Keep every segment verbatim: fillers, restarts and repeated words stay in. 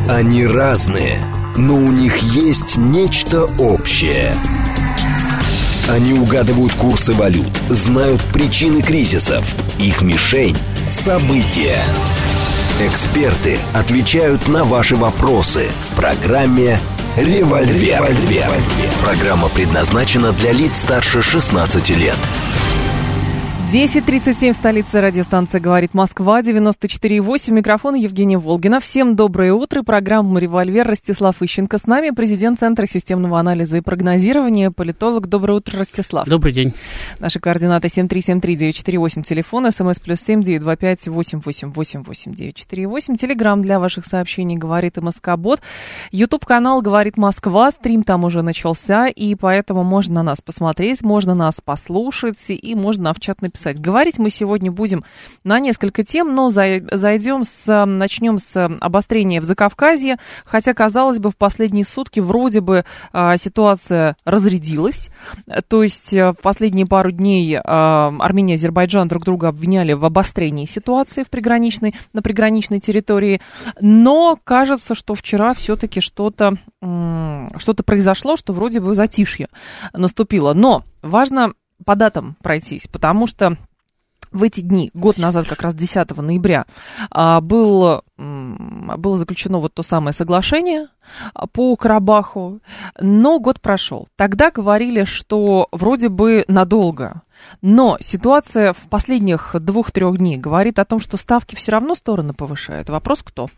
Они разные, но у них есть нечто общее. Они угадывают курсы валют, знают причины кризисов. Их мишень – события. Эксперты отвечают на ваши вопросы в программе «Револьвер». «Револьвер». Программа предназначена для лиц старше шестнадцати лет. десять тридцать семь, столица, радиостанция «Говорит Москва», девяносто четыре и восемь, микрофон Евгения Волгина. Всем доброе утро, программа «Револьвер», Ростислав Ищенко с нами, президент Центра системного анализа и прогнозирования, политолог. Доброе утро, Ростислав. Добрый день. Наши координаты семь три семь три девять четыре восемь, телефон, смс плюс семь девять два пять восемь восемь восемь восемь девять четыре восемь, телеграмм для ваших сообщений «Говорит МСК-бот», ютуб-канал «Говорит Москва», стрим там уже начался, и поэтому можно на нас посмотреть, можно нас послушать, и можно в чат написать. Говорить мы сегодня будем на несколько тем, но зайдем с, начнем с обострения в Закавказье, хотя, казалось бы, в последние сутки вроде бы а, ситуация разрядилась, то есть в последние пару дней а, Армения и Азербайджан друг друга обвиняли в обострении ситуации в приграничной, на приграничной территории, но кажется, что вчера все-таки что-то, м- что-то произошло, что вроде бы затишье наступило, но важно по датам пройтись, потому что в эти дни, год назад, как раз десятого ноября, был, было заключено вот то самое соглашение по Карабаху, но год прошел. Тогда говорили, что вроде бы надолго, но ситуация в последних двух-трех дней говорит о том, что ставки все равно стороны повышают. Вопрос кто?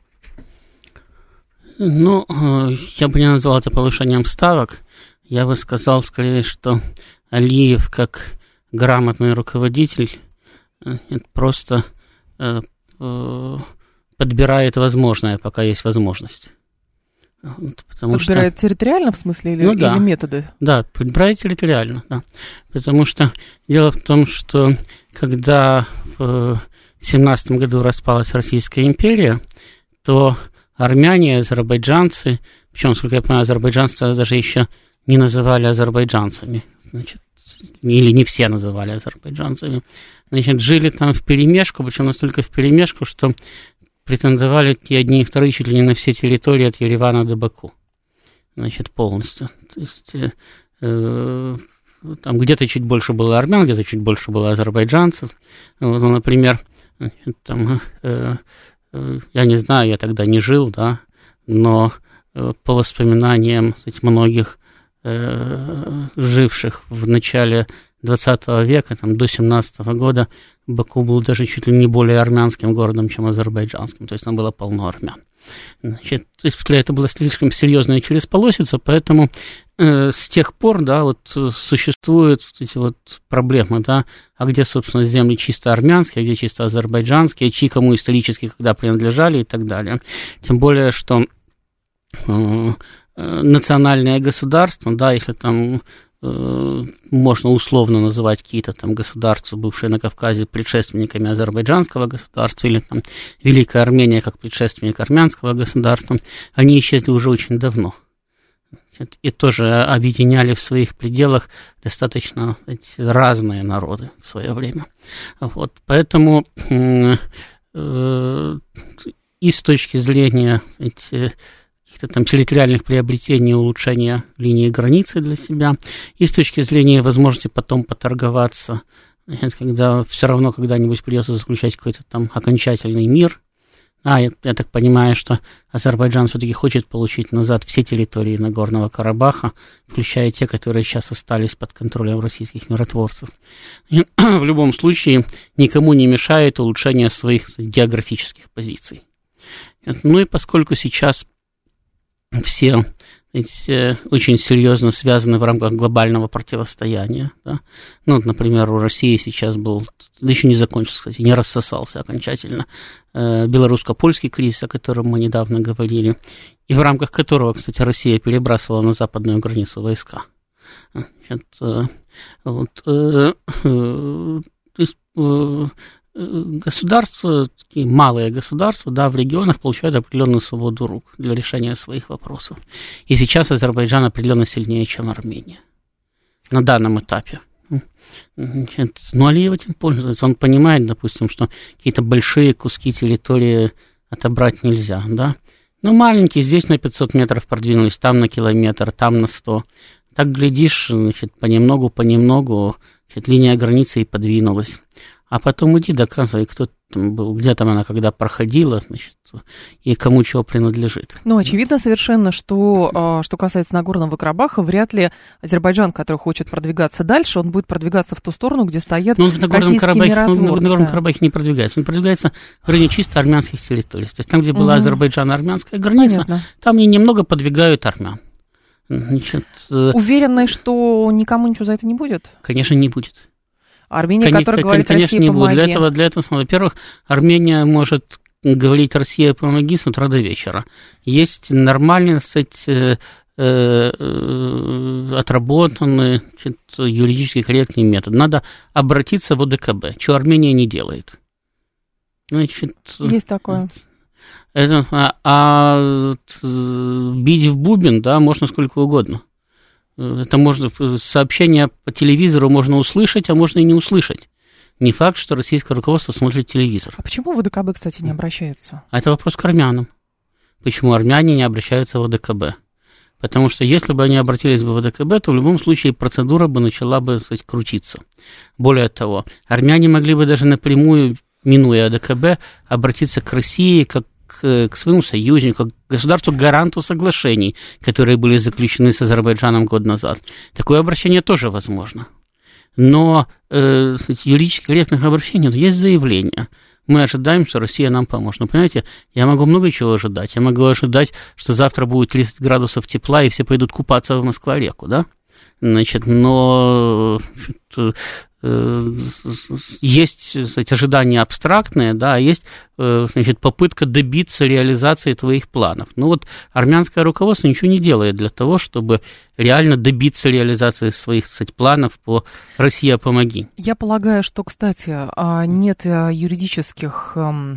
Ну, я бы не назвал это повышением ставок. Я бы сказал скорее, что Алиев, как грамотный руководитель, просто э, э, подбирает возможное, пока есть возможность. Потому подбирает что, территориально, в смысле, или, ну, да, или методы? Да, подбирает территориально, да. Потому что дело в том, что когда в семнадцатом году распалась Российская империя, то армяне, азербайджанцы, причем, насколько я понимаю, азербайджанцы даже еще не называли азербайджанцами, значит, или не все называли азербайджанцами, значит, жили там вперемешку, причем настолько вперемешку, что претендовали и одни, и вторые чуть ли не на все территории от Еревана до Баку, значит, полностью. То есть э, там где-то чуть больше было армян, где-то чуть больше было азербайджанцев. Вот, ну, например, там, э, э, я не знаю, я тогда не жил, да, но э, по воспоминаниям, кстати, многих живших в начале двадцатого века, там, до семнадцатого года, Баку был даже чуть ли не более армянским городом, чем азербайджанским, то есть там было полно армян. Значит, то есть это была слишком серьезная чересполосица, поэтому э, с тех пор, да, вот существуют вот эти вот проблемы, да, а где, собственно, земли чисто армянские, а где чисто азербайджанские, чьи кому исторически когда принадлежали и так далее. Тем более, что э, национальное государство, да, если там э, можно условно называть какие-то там государства, бывшие на Кавказе, предшественниками азербайджанского государства, или там Великая Армения как предшественник армянского государства, они исчезли уже очень давно. Значит, и тоже объединяли в своих пределах достаточно, эти, разные народы в свое время. Вот, поэтому э, э, и с точки зрения эти, каких-то там территориальных приобретений, улучшения линии границы для себя, и с точки зрения возможности потом поторговаться, когда все равно когда-нибудь придется заключать какой-то там окончательный мир. А, я, я так понимаю, что Азербайджан все-таки хочет получить назад все территории Нагорного Карабаха, включая те, которые сейчас остались под контролем российских миротворцев. И, в любом случае, никому не мешает улучшение своих географических позиций. Ну и поскольку сейчас все эти, очень серьезно связаны в рамках глобального противостояния. Да? Ну, например, у России сейчас был, да еще не закончился, кстати, не рассосался окончательно, э, белорусско-польский кризис, о котором мы недавно говорили, и в рамках которого, кстати, Россия перебрасывала на западную границу войска. Значит, э, вот, э, э, то есть, э, государства, такие малые государства, да, в регионах получают определенную свободу рук для решения своих вопросов. И сейчас Азербайджан определенно сильнее, чем Армения на данном этапе. Значит, ну, Алиев этим пользуется. Он понимает, допустим, что какие-то большие куски территории отобрать нельзя, да. Ну, маленькие, здесь на пятьсот метров продвинулись, там на километр, там на сто. Так, глядишь, значит, понемногу-понемногу, значит, линия границы и подвинулась. А потом иди доказывай, кто там был, где там она когда проходила, значит, и кому чего принадлежит. Ну, очевидно совершенно, что, что касается Нагорного Карабаха, вряд ли Азербайджан, который хочет продвигаться дальше, он будет продвигаться в ту сторону, где стоят ну, российские Карабахе, миротворцы. Он в Нагорном Карабахе не продвигается, он продвигается в районе чисто армянских территорий. То есть там, где была угу. Азербайджано-армянская граница, понятно. Там и немного подвигают армян. Значит, уверены, что никому ничего за это не будет? Конечно, не будет. Армения, конечно, которая говорит, конечно, Россия, не помоги. Будет. Для этого, для этого, во-первых, Армения может говорить, Россия, помоги с утра до вечера. Есть нормальные, кстати, отработанный, значит, юридически корректный метод. Надо обратиться в ОДКБ, что Армения не делает. Значит, есть такое. Это, а, а бить в бубен, да, можно сколько угодно. Это можно, сообщение по телевизору можно услышать, а можно и не услышать. Не факт, что российское руководство смотрит телевизор. А почему в ОДКБ, кстати, не обращаются? А это вопрос к армянам. Почему армяне не обращаются в ОДКБ? Потому что если бы они обратились бы в ОДКБ, то в любом случае процедура бы начала бы, так сказать, крутиться. Более того, армяне могли бы даже напрямую, минуя ОДКБ, обратиться к России как к своему союзнику, к государству-гаранту соглашений, которые были заключены с Азербайджаном год назад. Такое обращение тоже возможно. Но э, юридически корректных обращений есть заявление. Мы ожидаем, что Россия нам поможет. Но, понимаете, я могу много чего ожидать. Я могу ожидать, что завтра будет тридцать градусов тепла, и все пойдут купаться в Москва-реку, да? Значит, но есть, кстати, ожидания абстрактные, да, а есть, значит, попытка добиться реализации твоих планов. Ну вот армянское руководство ничего не делает для того, чтобы реально добиться реализации своих, кстати, планов по «Россия, помоги». Я полагаю, что, кстати, нет юридических...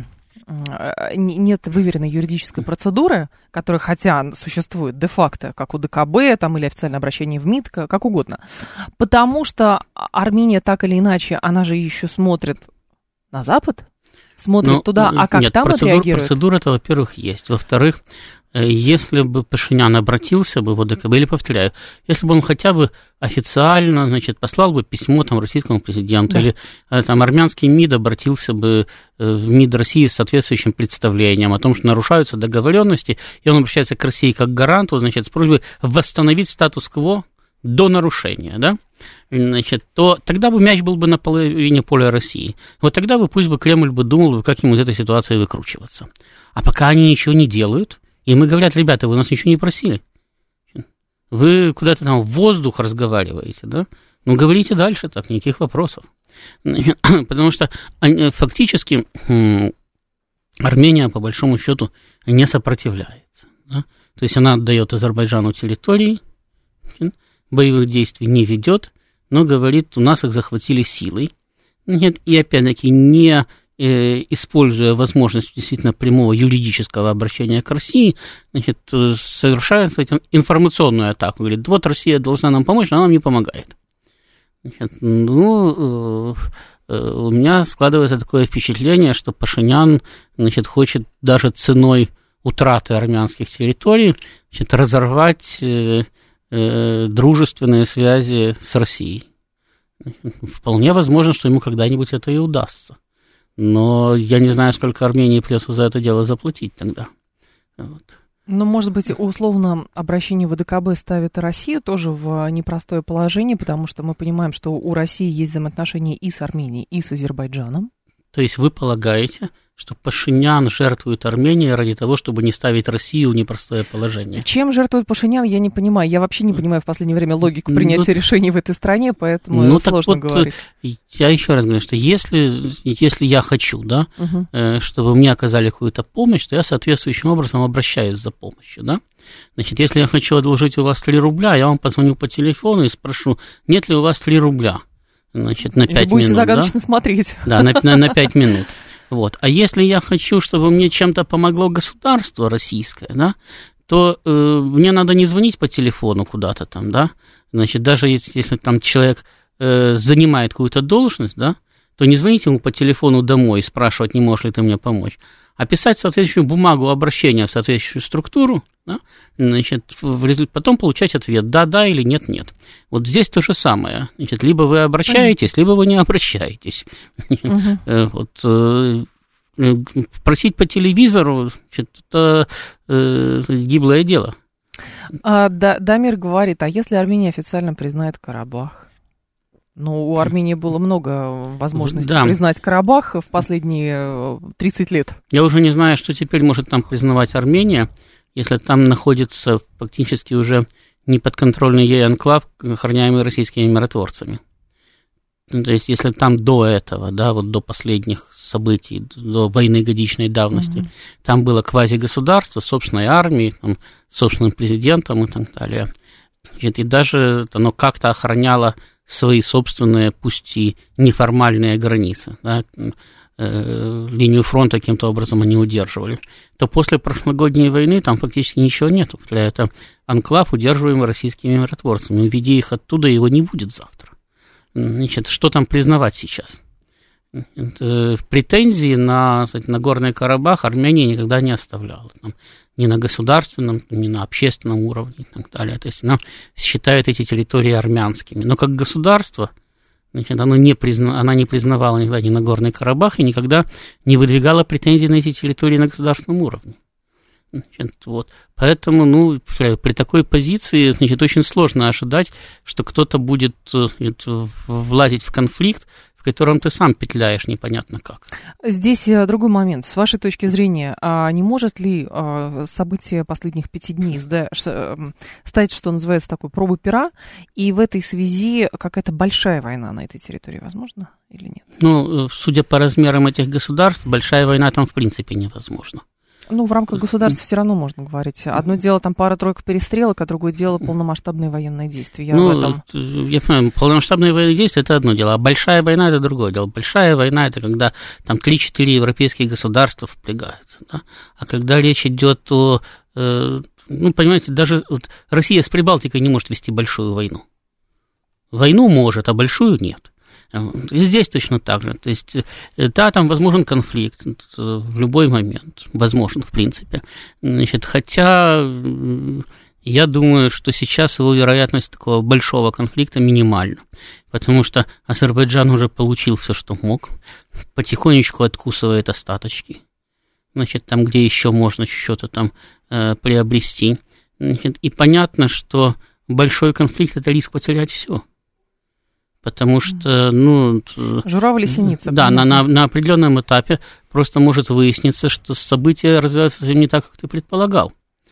нет выверенной юридической процедуры, которая, хотя существует де-факто, как у ДКБ, там, или официальное обращение в МИД, как угодно, потому что Армения так или иначе, она же еще смотрит на Запад, смотрит ну, туда, а как нет, там процедура, отреагирует? Процедура-то, во-первых, есть. Во-вторых, если бы Пашинян обратился бы в ОДКБ, или, повторяю, если бы он хотя бы официально, значит, послал бы письмо там российскому президенту, да. или там армянский МИД обратился бы в МИД России с соответствующим представлением о том, что нарушаются договоренности, и он обращается к России как к гаранту, значит, с просьбой восстановить статус-кво до нарушения, да, значит, то тогда бы мяч был бы на половине поля России. Вот тогда бы пусть бы Кремль бы думал, как ему из этой ситуации выкручиваться. А пока они ничего не делают, и мы говорят, ребята, вы нас ничего не просили. Вы куда-то там в воздух разговариваете, да? Ну, говорите дальше, так, никаких вопросов. Потому что фактически Армения, по большому счету, не сопротивляется. Да? То есть она отдает Азербайджану территории, боевых действий не ведет, но говорит, у нас их захватили силой. Нет, и опять-таки не... используя возможность действительно прямого юридического обращения к России, значит, совершает информационную атаку. Говорит, вот Россия должна нам помочь, но она нам не помогает. Значит, ну, у меня складывается такое впечатление, что Пашинян, значит, хочет даже ценой утраты армянских территорий, значит, разорвать э, э, дружественные связи с Россией. Вполне возможно, что ему когда-нибудь это и удастся. Но я не знаю, сколько Армении придется за это дело заплатить тогда. Вот. Ну, может быть, условно, обращение в ОДКБ ставит и Россию тоже в непростое положение, потому что мы понимаем, что у России есть взаимоотношения и с Арменией, и с Азербайджаном. То есть вы полагаете, что Пашинян жертвует Арменией ради того, чтобы не ставить Россию в непростое положение? Чем жертвует Пашинян, я не понимаю. Я вообще не понимаю в последнее время логику принятия ну, решений в этой стране, поэтому ну, сложно вот, говорить. Я еще раз говорю, что если, если я хочу, да, угу. э, чтобы мне оказали какую-то помощь, то я соответствующим образом обращаюсь за помощью, да. Значит, если я хочу одолжить у вас три рубля, я вам позвоню по телефону и спрошу, нет ли у вас три рубля, значит, на пять минут. Вы будете загадочно да? смотреть. Да, на, на, на пять минут. Вот. А если я хочу, чтобы мне чем-то помогло государство российское, да, то э, мне надо не звонить по телефону куда-то там, да, значит, даже если, если там человек э, занимает какую-то должность, да, то не звоните ему по телефону домой и спрашивать, не можешь ли ты мне помочь, описать соответствующую бумагу обращения в соответствующую структуру, да, значит, в результате, потом получать ответ «да-да» или «нет-нет». Вот здесь то же самое. Значит, либо вы обращаетесь, либо вы не обращаетесь. Угу. Вот, просить по телевизору, значит, это э, гиблое дело. А, да, Дамир говорит, а если Армения официально признает Карабах? Ну, у Армении было много возможностей да. признать Карабах в последние тридцать лет. Я уже не знаю, что теперь может там признавать Армения, если там находится фактически уже неподконтрольный ей анклав, охраняемый российскими миротворцами. То есть, если там до этого, да, вот до последних событий, до войны годичной давности, mm-hmm. там было квазигосударство, собственной армией, там, собственным президентом и так далее. И даже оно как-то охраняло свои собственные, пусть и неформальные границы, да, э, линию фронта каким-то образом они удерживали, то после прошлогодней войны там фактически ничего нету. Это анклав, удерживаемый российскими миротворцами. Уведи их оттуда, его не будет завтра. Значит, что там признавать сейчас? Это претензии на, кстати, на Горный Карабах Армения никогда не оставляла. Там, ни на государственном, ни на общественном уровне и так далее. То есть она считает эти территории армянскими. Но как государство, значит, оно не призна, она не признавала никогда ни Нагорный Карабах и никогда не выдвигала претензий на эти территории на государственном уровне. Значит, вот. Поэтому, ну, при такой позиции, значит, очень сложно ожидать, что кто-то будет значит, влазить в конфликт, в котором ты сам петляешь непонятно как. Здесь другой момент. С вашей точки зрения, а не может ли события последних пяти дней стать, что называется, такой пробой пера, и в этой связи какая-то большая война на этой территории возможна или нет? Ну, судя по размерам этих государств, большая война там в принципе невозможна. Ну, в рамках государства все равно можно говорить. Одно дело там пара-тройка перестрелок, а другое дело полномасштабные военные действия. Я ну, в этом... я понимаю, полномасштабные военные действия – это одно дело, а большая война – это другое дело. Большая война – это когда там три-четыре европейских государства впрягаются. Да? А когда речь идет о… Э, ну, понимаете, даже вот Россия с Прибалтикой не может вести большую войну. Войну может, а большую нет. И здесь точно так же. То есть, да, там возможен конфликт в любой момент. Возможен, в принципе. Значит, хотя я думаю, что сейчас его вероятность такого большого конфликта минимальна. Потому что Азербайджан уже получил все, что мог. Потихонечку откусывает остаточки. Значит, там, где еще можно что-то там э, приобрести. Значит, и понятно, что большой конфликт – это риск потерять все. Потому что, ну… Журавль и синица. Да, на, на, на определенном этапе просто может выясниться, что события развиваются совсем не так, как ты предполагал.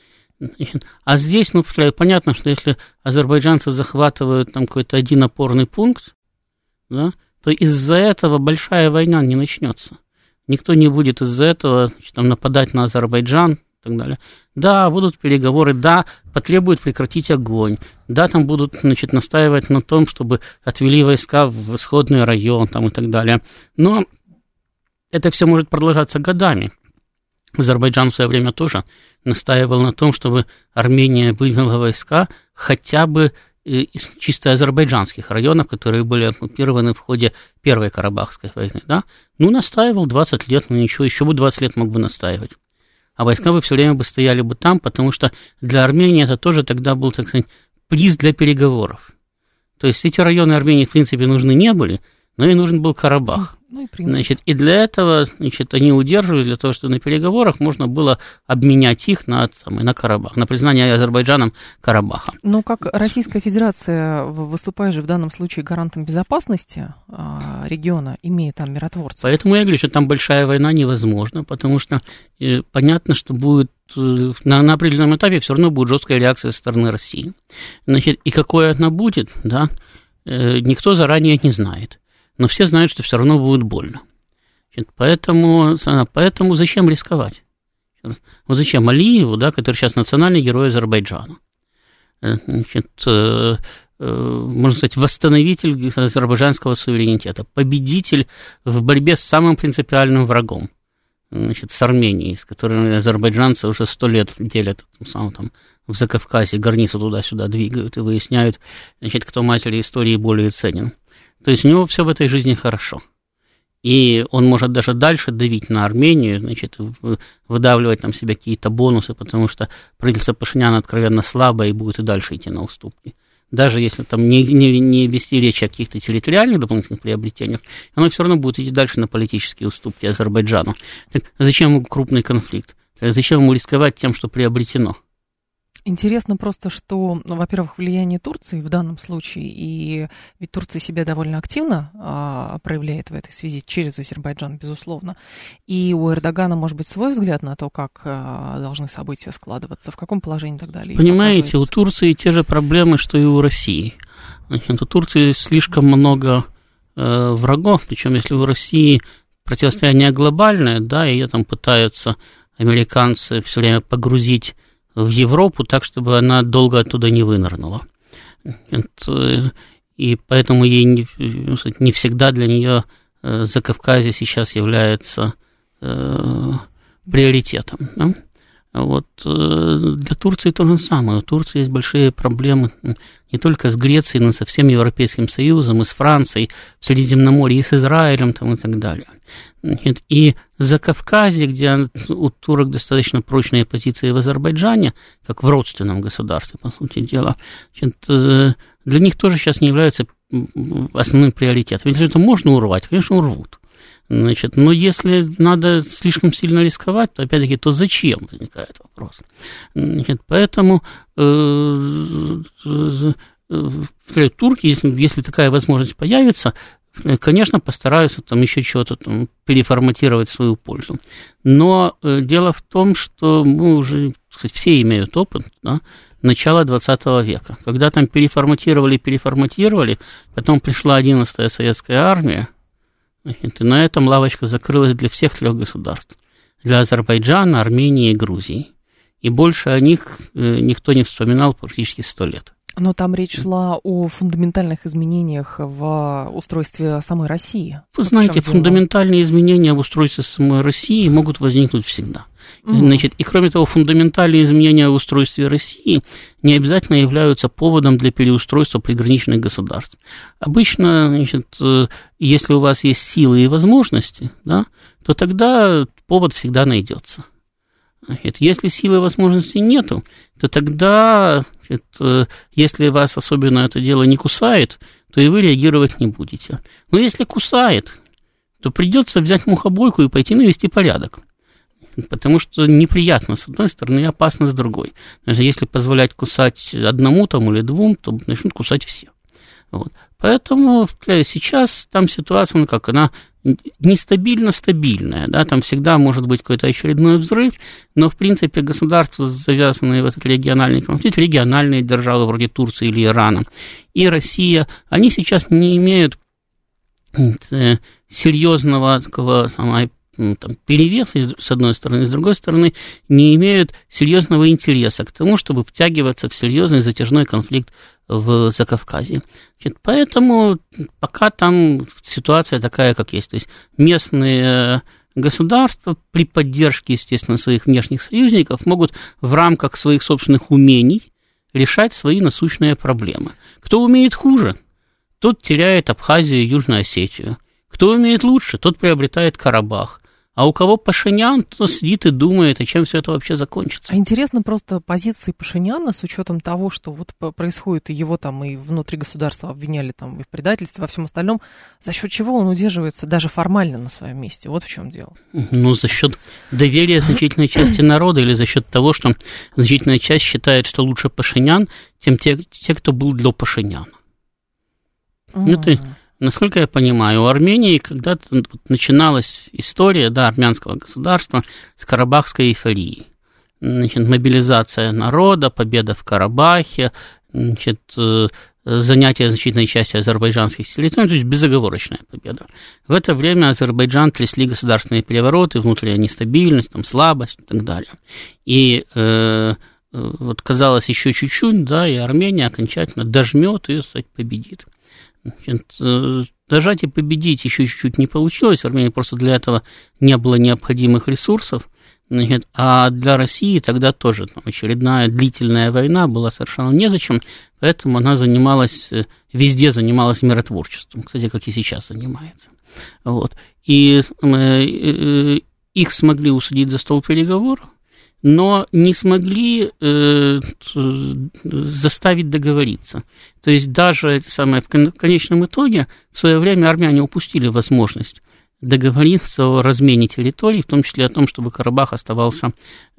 А здесь, ну, понятно, что если азербайджанцы захватывают там какой-то один опорный пункт, да, то из-за этого большая война не начнется. Никто не будет из-за этого значит, там, нападать на Азербайджан и так далее. Да, будут переговоры, да, потребуют прекратить огонь, да, там будут, значит, настаивать на том, чтобы отвели войска в исходный район там, и так далее. Но это все может продолжаться годами. Азербайджан в свое время тоже настаивал на том, чтобы Армения вывела войска хотя бы из чисто азербайджанских районов, которые были оккупированы в ходе Первой Карабахской войны. Да? Ну, настаивал двадцать лет, ну ничего, еще бы двадцать лет мог бы настаивать. А войска бы все время бы стояли бы там, потому что для Армении это тоже тогда был, так сказать, приз для переговоров. То есть эти районы Армении, в принципе, нужны не были, но и нужен был Карабах. Ну, и, значит, и для этого значит, они удерживались, для того, чтобы на переговорах можно было обменять их на, самый, на Карабах, на признание Азербайджаном Карабаха. Но как Российская Федерация, выступая же в данном случае гарантом безопасности а, региона, имея там миротворцев. Поэтому я говорю, что там большая война невозможна, потому что э, понятно, что будет э, на, на определенном этапе все равно будет жесткая реакция со стороны России. Значит, и какое она будет, да, э, никто заранее не знает. Но все знают, что все равно будет больно. Поэтому, поэтому зачем рисковать? Вот зачем Алиеву, да, который сейчас национальный герой Азербайджана, значит, можно сказать, восстановитель азербайджанского суверенитета, победитель в борьбе с самым принципиальным врагом, значит, с Арменией, с которой азербайджанцы уже сто лет делят сам, там, в Закавказье, границу туда-сюда двигают и выясняют, значит, кто матери истории более ценен. То есть у него все в этой жизни хорошо. И он может даже дальше давить на Армению, значит, выдавливать там себе какие-то бонусы, потому что правительство Пашиняна откровенно слабое и будет и дальше идти на уступки. Даже если там не, не, не вести речь о каких-то территориальных дополнительных приобретениях, оно все равно будет идти дальше на политические уступки Азербайджану. Так зачем ему крупный конфликт? Зачем ему рисковать тем, что приобретено? Интересно просто, что, ну, во-первых, влияние Турции в данном случае, и ведь Турция себя довольно активно а, проявляет в этой связи через Азербайджан, безусловно, и у Эрдогана может быть свой взгляд на то, как а, должны события складываться, в каком положении и так далее. Понимаете, у Турции те же проблемы, что и у России. Значит, у Турции слишком много э, врагов, причем если у России противостояние глобальное, да, ее там пытаются американцы все время погрузить в Европу так, чтобы она долго оттуда не вынырнула. И поэтому ей не, не всегда для нее Закавказье сейчас является э, приоритетом. Да? Вот, для Турции то же самое. У Турции есть большие проблемы не только с Грецией, но и со всем Европейским Союзом, и с Францией, в Средиземноморье, и с Израилем там, и так далее. И Закавказье, где у турок достаточно прочные позиции в Азербайджане, как в родственном государстве, по сути дела, для них тоже сейчас не является основным приоритетом. Если это можно урвать, конечно, урвут. Значит, но если надо слишком сильно рисковать, то, опять-таки, то зачем, возникает вопрос. Значит, поэтому э, э, турки, если, если такая возможность появится, конечно, постараются там еще чего-то там переформатировать в свою пользу. Но э, дело в том, что мы уже, кстати, все имеют опыт, да, начала двадцатого века, когда там переформатировали, переформатировали, потом пришла одиннадцатая советская армия, и на этом лавочка закрылась для всех трех государств. Для Азербайджана, Армении и Грузии. И больше о них никто не вспоминал практически сто лет. Но там речь шла о фундаментальных изменениях в устройстве самой России. Вы знаете, фундаментальные изменения в устройстве самой России могут возникнуть всегда. Mm-hmm. Значит, и кроме того, фундаментальные изменения в устройстве России не обязательно являются поводом для переустройства приграничных государств. Обычно, значит, если у вас есть силы и возможности, да, то тогда повод всегда найдется. Если силы и возможностей нету, то тогда, значит, если вас особенно это дело не кусает, то и вы реагировать не будете. Но если кусает, то придется взять мухобойку и пойти навести порядок. Потому что неприятно с одной стороны и опасно с другой. Даже если позволять кусать одному там, или двум, то начнут кусать все. Вот. Поэтому сейчас там ситуация, ну как, она нестабильно-стабильная, да, там всегда может быть какой-то очередной взрыв, но, в принципе, государства, завязанные в этот региональный конфликт, региональные державы вроде Турции или Ирана, и Россия, они сейчас не имеют серьезного такого самого, там, перевеса, с одной стороны, с другой стороны, не имеют серьезного интереса к тому, чтобы втягиваться в серьезный затяжной конфликт в Закавказье. Значит, поэтому пока там ситуация такая, как есть. То есть местные государства при поддержке, естественно, своих внешних союзников могут в рамках своих собственных умений решать свои насущные проблемы. Кто умеет хуже, тот теряет Абхазию и Южную Осетию. Кто умеет лучше, тот приобретает Карабах. А у кого Пашинян, то сидит и думает, а чем все это вообще закончится. А интересно просто позиции Пашиняна с учетом того, что вот происходит, и его там и внутри государства обвиняли там и в предательстве, во всем остальном, за счет чего он удерживается даже формально на своем месте? Вот в чем дело. Ну, за счет доверия значительной части народа или за счет того, что значительная часть считает, что лучше Пашинян, чем те, те кто был до Пашиняна. Mm. Это... Насколько я понимаю, у Армении когда-то начиналась история, да, армянского государства с карабахской эйфорией. Значит, мобилизация народа, победа в Карабахе, значит, занятие значительной части азербайджанских территорий, то есть безоговорочная победа. В это время Азербайджан трясли государственные перевороты, внутренняя нестабильность, там, слабость и так далее. И э, вот казалось еще чуть-чуть, да, и Армения окончательно дожмет и, кстати, победит. Значит, дожать и победить еще чуть-чуть не получилось, в Армении просто для этого не было необходимых ресурсов, значит, а для России тогда тоже там, очередная длительная война была совершенно незачем, поэтому она занималась, везде занималась миротворчеством, кстати, как и сейчас занимается. Вот. и их смогли усадить за стол переговоров, но не смогли э, заставить договориться. То есть даже самое, в конечном итоге в свое время армяне упустили возможность договориться о размене территорий, в том числе о том, чтобы Карабах оставался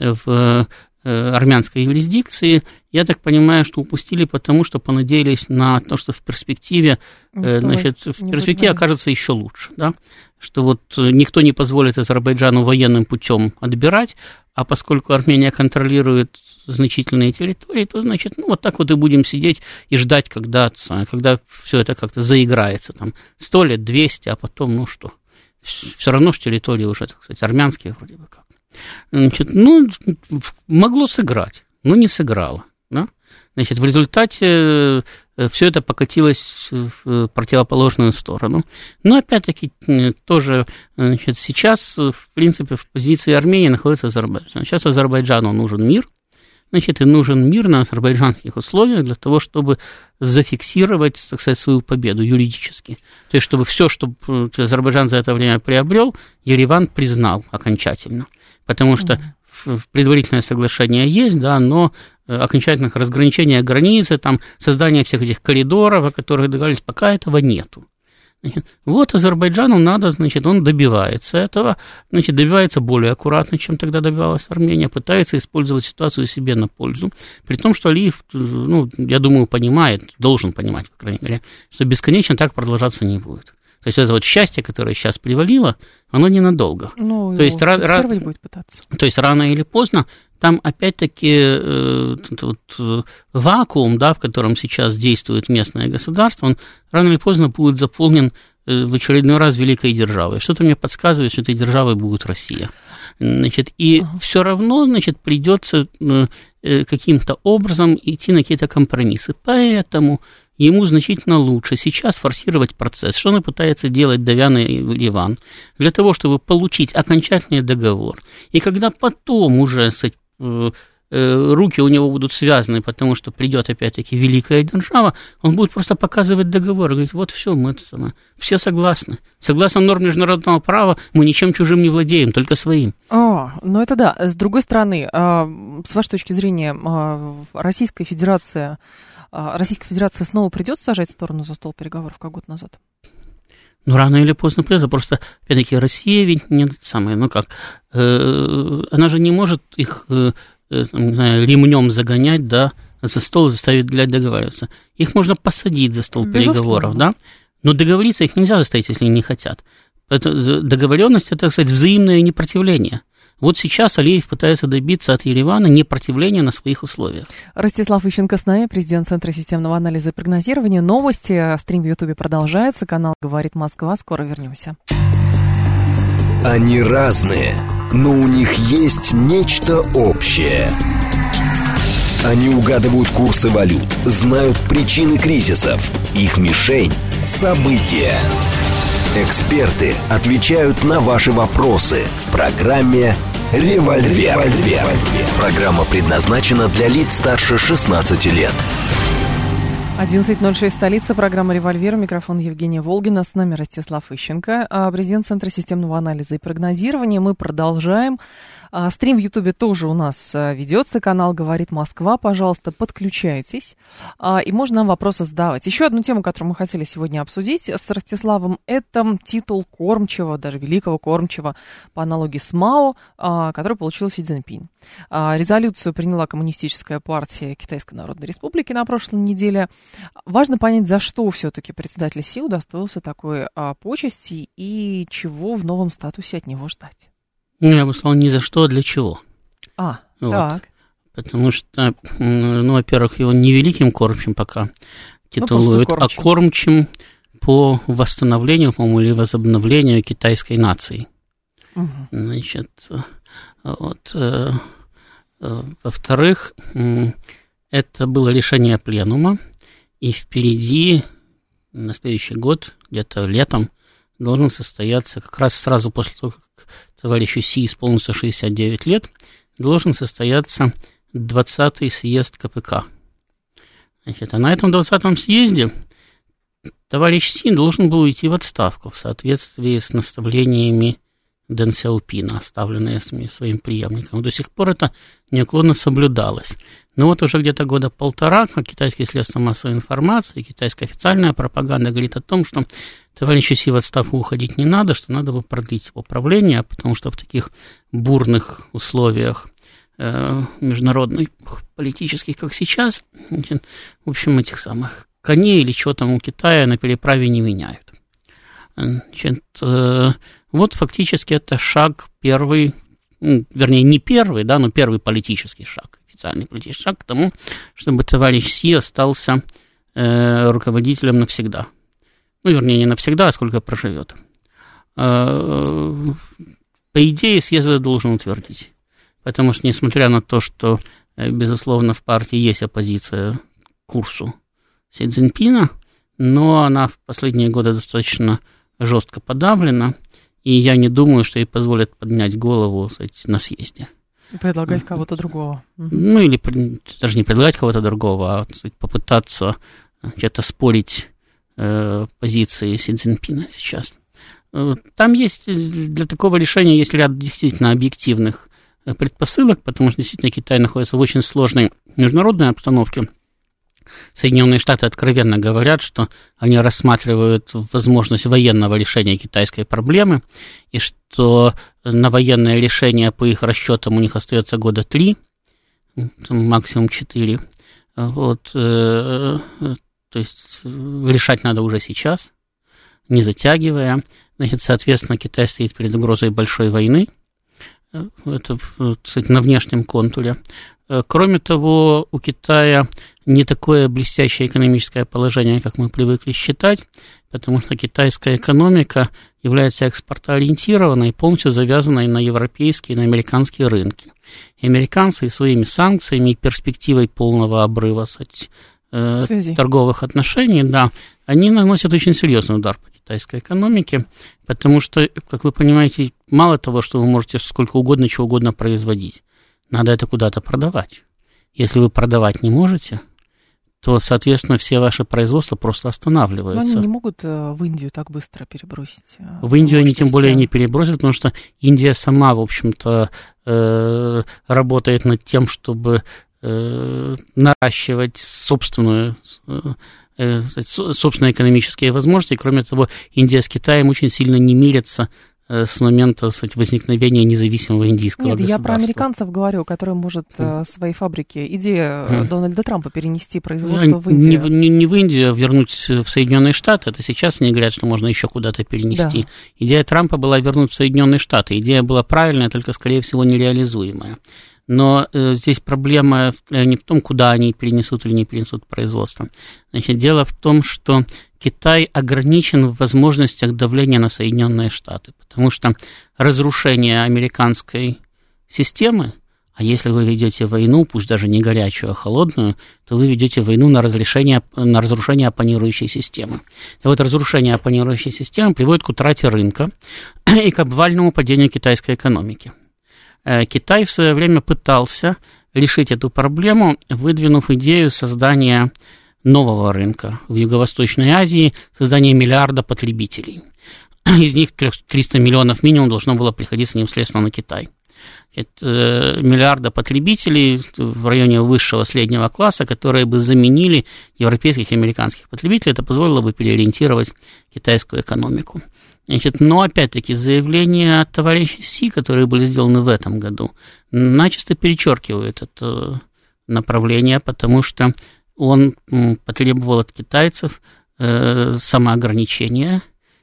в армянской юрисдикции. Я так понимаю, что упустили, потому что понадеялись на то, что в перспективе, никто значит, в перспективе окажется еще лучше, да? Что вот никто не позволит Азербайджану военным путем отбирать, а поскольку Армения контролирует значительные территории, то, значит, ну, вот так вот и будем сидеть и ждать, когда, когда все это как-то заиграется, там, сто лет, двести, а потом, ну что, все равно, что территории уже, так сказать, армянские вроде бы как. Значит, ну, могло сыграть, но не сыграло, да? Значит, в результате все это покатилось в противоположную сторону. Но, опять-таки, тоже, значит, сейчас, в принципе, в позиции Армении находится Азербайджан. Сейчас Азербайджану нужен мир, значит, и нужен мир на азербайджанских условиях для того, чтобы зафиксировать, так сказать, свою победу юридически. То есть, чтобы все, что Азербайджан за это время приобрел, Ереван признал окончательно. Потому что mm-hmm. предварительное соглашение есть, да, но окончательных разграничений границы, там, создания всех этих коридоров, о которых договорились, пока этого нету. Значит, вот Азербайджану надо, значит, он добивается этого, значит, добивается более аккуратно, чем тогда добивалась Армения, пытается использовать ситуацию себе на пользу, при том, что Алиев, ну, я думаю, понимает, должен понимать, по крайней мере, что бесконечно так продолжаться не будет. То есть это вот счастье, которое сейчас привалило, оно ненадолго. Ну, то есть, ра- будет пытаться. То есть рано или поздно там опять-таки э, вот, э, вакуум, да, в котором сейчас действует местное государство, он рано или поздно будет заполнен э, в очередной раз великой державой. Что-то мне подсказывает, что этой державой будет Россия. Значит, и uh-huh. все равно, значит, придется э, каким-то образом идти на какие-то компромиссы. Поэтому ему значительно лучше сейчас форсировать процесс, что он и пытается делать Давян и Ливан, для того, чтобы получить окончательный договор. И когда потом уже руки у него будут связаны, потому что придет опять-таки великая держава, он будет просто показывать договор и говорить, вот все, мы все согласны. Согласно норм международного права, мы ничем чужим не владеем, только своим. О, ну это да. С другой стороны, с вашей точки зрения, Российская Федерация... Российская Федерация снова придет сажать сторону за стол переговоров, как год назад? Ну, рано или поздно придется. Просто, опять-таки, Россия ведь не самая, ну как, э, она же не может их э, не знаю, ремнем загонять, да, за стол и заставить для договариваться. Их можно посадить за стол Безусловно. переговоров, да, но договориться их нельзя заставить, если они не хотят. Это, договоренность – это, так сказать, взаимное непротивление. Вот сейчас Алиев пытается добиться от Еревана непротивления на своих условиях. Ростислав Ищенко с нами, президент Центра системного анализа и прогнозирования. Новости. Стрим в Ютубе продолжается. Канал «Говорит Москва». Скоро вернемся. Они разные, но у них есть нечто общее. Они угадывают курсы валют, знают причины кризисов. Их мишень – события. Эксперты отвечают на ваши вопросы в программе «Револьвер». Револьвер. Программа предназначена для лиц старше шестнадцати лет. одиннадцать ноль шесть, столица, программа «Револьвер», микрофон Евгения Волгина, с нами Ростислав Ищенко, президент Центра системного анализа и прогнозирования. Мы продолжаем. Стрим в Ютубе тоже у нас ведется, канал «Говорит Москва», пожалуйста, подключайтесь, и можно нам вопросы задавать. Еще одну тему, которую мы хотели сегодня обсудить с Ростиславом, это титул кормчего, даже великого кормчего, по аналогии с Мао, который получил Си Цзиньпин. Резолюцию приняла Коммунистическая партия Китайской Народной Республики на прошлой неделе. Важно понять, за что все-таки председатель Си удостоился такой почести и чего в новом статусе от него ждать. Ну, я бы сказал, ни за что, а для чего. А, вот. так. Потому что, ну, во-первых, его не великим кормчим пока титулуют, ну, кормчим. а кормчим по восстановлению, по-моему, или возобновлению китайской нации. Угу. Значит, вот. Во-вторых, это было решение пленума, и впереди на следующий год, где-то летом, должен состояться, как раз сразу после того, как товарищу Си исполнится шестьдесят девять лет, должен состояться двадцатый съезд ка пэ ка. Значит, а на этом двадцатом съезде товарищ Си должен был уйти в отставку в соответствии с наставлениями Дэн Сяопина, оставленные своим преемником. До сих пор это неуклонно соблюдалось. Но вот уже где-то года полтора китайские средства массовой информации, китайская официальная пропаганда говорит о том, что товарищу Си в отставку уходить не надо, что надо бы продлить его правление, потому что в таких бурных условиях э, международных, политических, как сейчас, в общем, этих самых коней или что там у Китая на переправе не меняют. Значит, э, вот фактически это шаг первый, ну, вернее, не первый, да, но первый политический шаг, официальный политический шаг к тому, чтобы товарищ Си остался э, руководителем навсегда. Ну, вернее, не навсегда, а сколько проживет. Э, по идее, съезд должен утвердить. Потому что, несмотря на то, что, безусловно, в партии есть оппозиция курсу Си Цзиньпина, но она в последние годы достаточно жестко подавлена, и я не думаю, что ей позволят поднять голову, кстати, на съезде. Предлагать кого-то другого. Ну, или даже не предлагать кого-то другого, а кстати, попытаться где-то спорить э, позиции Си Цзиньпина сейчас. Там есть, для такого решения есть ряд действительно объективных предпосылок, потому что действительно Китай находится в очень сложной международной обстановке. Соединенные Штаты откровенно говорят, что они рассматривают возможность военного решения китайской проблемы, и что на военное решение, по их расчетам, у них остается года три, максимум четыре. Вот, э, то есть решать надо уже сейчас, не затягивая. Значит, соответственно, Китай стоит перед угрозой большой войны. Это, кстати, на внешнем контуре. Кроме того, у Китая не такое блестящее экономическое положение, как мы привыкли считать, потому что китайская экономика является экспортоориентированной, полностью завязанной на европейские и на американские рынки. И американцы своими санкциями и перспективой полного обрыва, кстати, э, торговых отношений, да, они наносят очень серьезный удар по китайской экономике, потому что, как вы понимаете, мало того, что вы можете сколько угодно, чего угодно производить, надо это куда-то продавать. Если вы продавать не можете, то, соответственно, все ваши производства просто останавливаются. Но они не могут в Индию так быстро перебросить. В Индию они тем более не перебросят, потому что Индия сама, в общем-то, э, работает над тем, чтобы э, наращивать собственную, э, собственные экономические возможности. Кроме того, Индия с Китаем очень сильно не мирятся с момента, кстати, возникновения независимого индийского Нет, государства. Я про американцев говорю, которые может mm. свои фабрики, идея mm. Дональда Трампа перенести производство в Индию. Не, не, не в Индию, а вернуть в Соединенные Штаты. Это сейчас они говорят, что можно еще куда-то перенести. Да. Идея Трампа была вернуть в Соединенные Штаты. Идея была правильная, только, скорее всего, нереализуемая. Но э, здесь проблема не в том, куда они перенесут или не перенесут производство. Значит, дело в том, что Китай ограничен в возможностях давления на Соединенные Штаты, потому что разрушение американской системы, а если вы ведете войну, пусть даже не горячую, а холодную, то вы ведете войну на, разрешение, на разрушение оппонирующей системы. И вот разрушение оппонирующей системы приводит к утрате рынка и к обвальному падению китайской экономики. Китай в свое время пытался решить эту проблему, выдвинув идею создания нового рынка в Юго-Восточной Азии, создания миллиарда потребителей. Из них триста миллионов минимум должно было приходиться непосредственно на Китай. Это миллиарда потребителей в районе высшего среднего класса, которые бы заменили европейских и американских потребителей. Это позволило бы переориентировать китайскую экономику. Значит, но, опять-таки, заявления товарища Си, которые были сделаны в этом году, начисто перечеркивают это направление, потому что он потребовал от китайцев э, самоограничения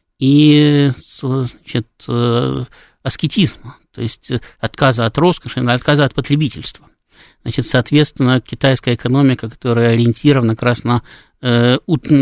и, значит, э, аскетизма, то есть отказа от роскоши, отказа от потребительства. Значит, соответственно, китайская экономика, которая ориентирована как раз на э,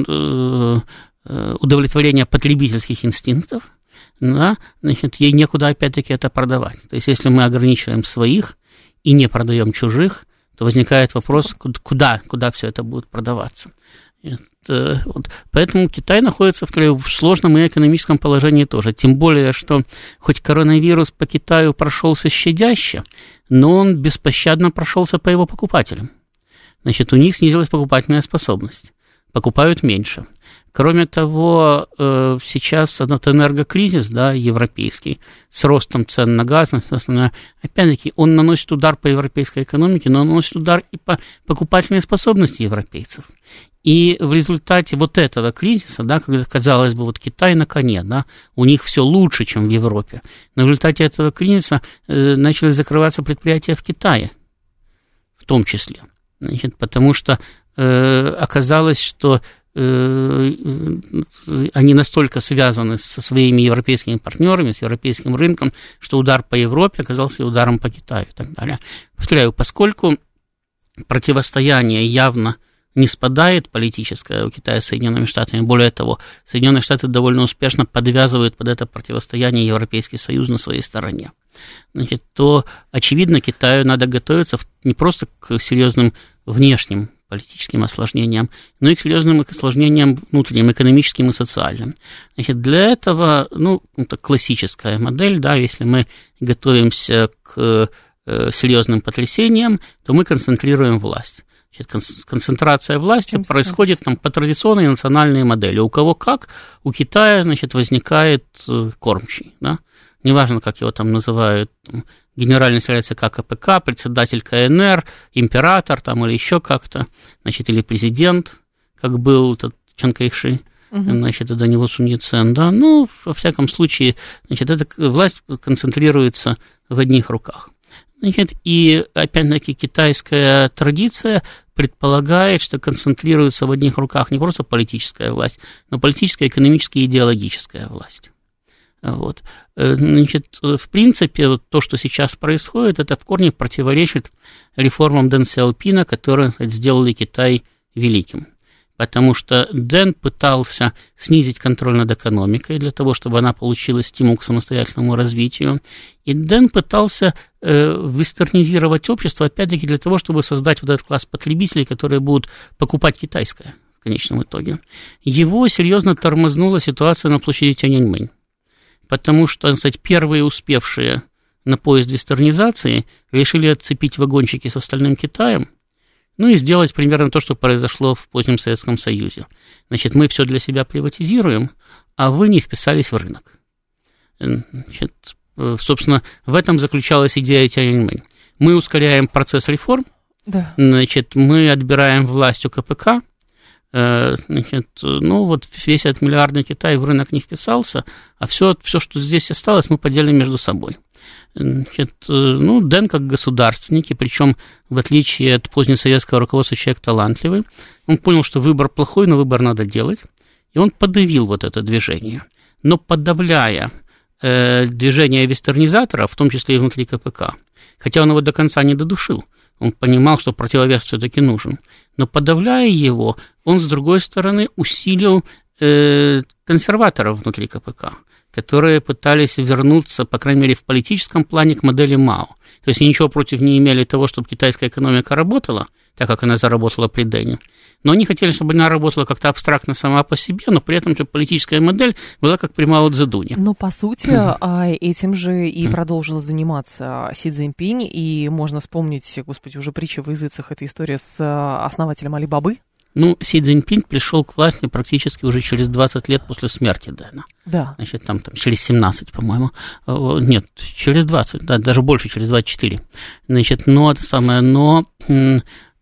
э, удовлетворение потребительских инстинктов, да, значит, ей некуда опять-таки это продавать. То есть, если мы ограничиваем своих и не продаем чужих, то возникает вопрос, куда, куда все это будет продаваться. Это, вот. Поэтому Китай находится в, в сложном и экономическом положении тоже. Тем более, что хоть коронавирус по Китаю прошелся щадяще, но он беспощадно прошелся по его покупателям. Значит, у них снизилась покупательная способность. Покупают меньше. Кроме того, сейчас этот энергокризис, да, европейский, с ростом цен на газ, опять-таки, он наносит удар по европейской экономике, но он наносит удар и по покупательной способности европейцев. И в результате вот этого кризиса, да, когда, казалось бы, вот Китай на коне, да, у них все лучше, чем в Европе, но в результате этого кризиса э, начали закрываться предприятия в Китае, в том числе, значит, потому что э, оказалось, что э, они настолько связаны со своими европейскими партнерами, с европейским рынком, что удар по Европе оказался ударом по Китаю и так далее. Повторяю, поскольку противостояние явно не спадает политическое у Китая с Соединенными Штатами. Более того, Соединенные Штаты довольно успешно подвязывают под это противостояние Европейский Союз на своей стороне. Значит, то, очевидно, Китаю надо готовиться не просто к серьезным внешним политическим осложнениям, но и к серьезным осложнениям внутренним, экономическим и социальным. Значит, для этого, ну, это классическая модель, да, если мы готовимся к серьезным потрясениям, то мы концентрируем власть. Концентрация власти происходит там, по традиционной национальной модели. У кого как, у Китая, значит, возникает кормчий, да? Неважно, как его там называют, там, генеральный секретарь ЦК КПК, председатель КНР, император там, или еще как-то, значит, или президент, как был этот Чан Кайши, угу. Значит, до него Сунь Яцен, да, ну, во всяком случае, значит, эта власть концентрируется в одних руках. Значит, и, опять-таки, китайская традиция предполагает, что концентрируется в одних руках не просто политическая власть, но политическая, экономическая и идеологическая власть. Вот. Значит, в принципе, вот то, что сейчас происходит, это в корне противоречит реформам Дэн Сяопина, которые, кстати, сделали Китай великим. Потому что Дэн пытался снизить контроль над экономикой для того, чтобы она получила стимул к самостоятельному развитию. И Дэн пытался э, вестернизировать общество, опять-таки, для того, чтобы создать вот этот класс потребителей, которые будут покупать китайское в конечном итоге. Его серьезно тормознула ситуация на площади Тяньаньмэнь. Потому что, кстати, первые успевшие на поезд вестернизации решили отцепить вагончики с остальным Китаем, ну и сделать примерно то, что произошло в позднем Советском Союзе. Значит, мы все для себя приватизируем, а вы не вписались в рынок. Значит, собственно, в этом заключалась идея Тяньаньмэнь. Мы ускоряем процесс реформ, да. Значит, мы отбираем власть у КПК, значит, ну вот весь этот миллиардный Китай в рынок не вписался, а все, все, что здесь осталось, мы поделим между собой. Значит, ну, Дэн как государственник, и причем, в отличие от позднесоветского руководства, человек талантливый, он понял, что выбор плохой, но выбор надо делать, и он подавил вот это движение. Но подавляя э, движение вестернизаторов, в том числе и внутри КПК, хотя он его до конца не додушил, он понимал, что противовес все-таки нужен, но подавляя его, он, с другой стороны, усилил э, консерваторов внутри КПК, которые пытались вернуться, по крайней мере, в политическом плане к модели Мао. То есть ничего против не имели того, чтобы китайская экономика работала, так как она заработала при Дэне, но они хотели, чтобы она работала как-то абстрактно сама по себе, но при этом чтобы политическая модель была как при Мао Цзэдуне. Но, по сути, mm-hmm. этим же и mm-hmm. продолжила заниматься Си Цзиньпинь, и можно вспомнить, господи, уже притча в языцах, эта история с основателем Алибабы. Ну, Си Цзиньпинь пришел к власти практически уже через двадцать лет после смерти Дэна. Да. Значит, там, там через семнадцать, по-моему. Нет, через двадцать, да, даже больше, через двадцать четыре. Значит, но это самое, но э,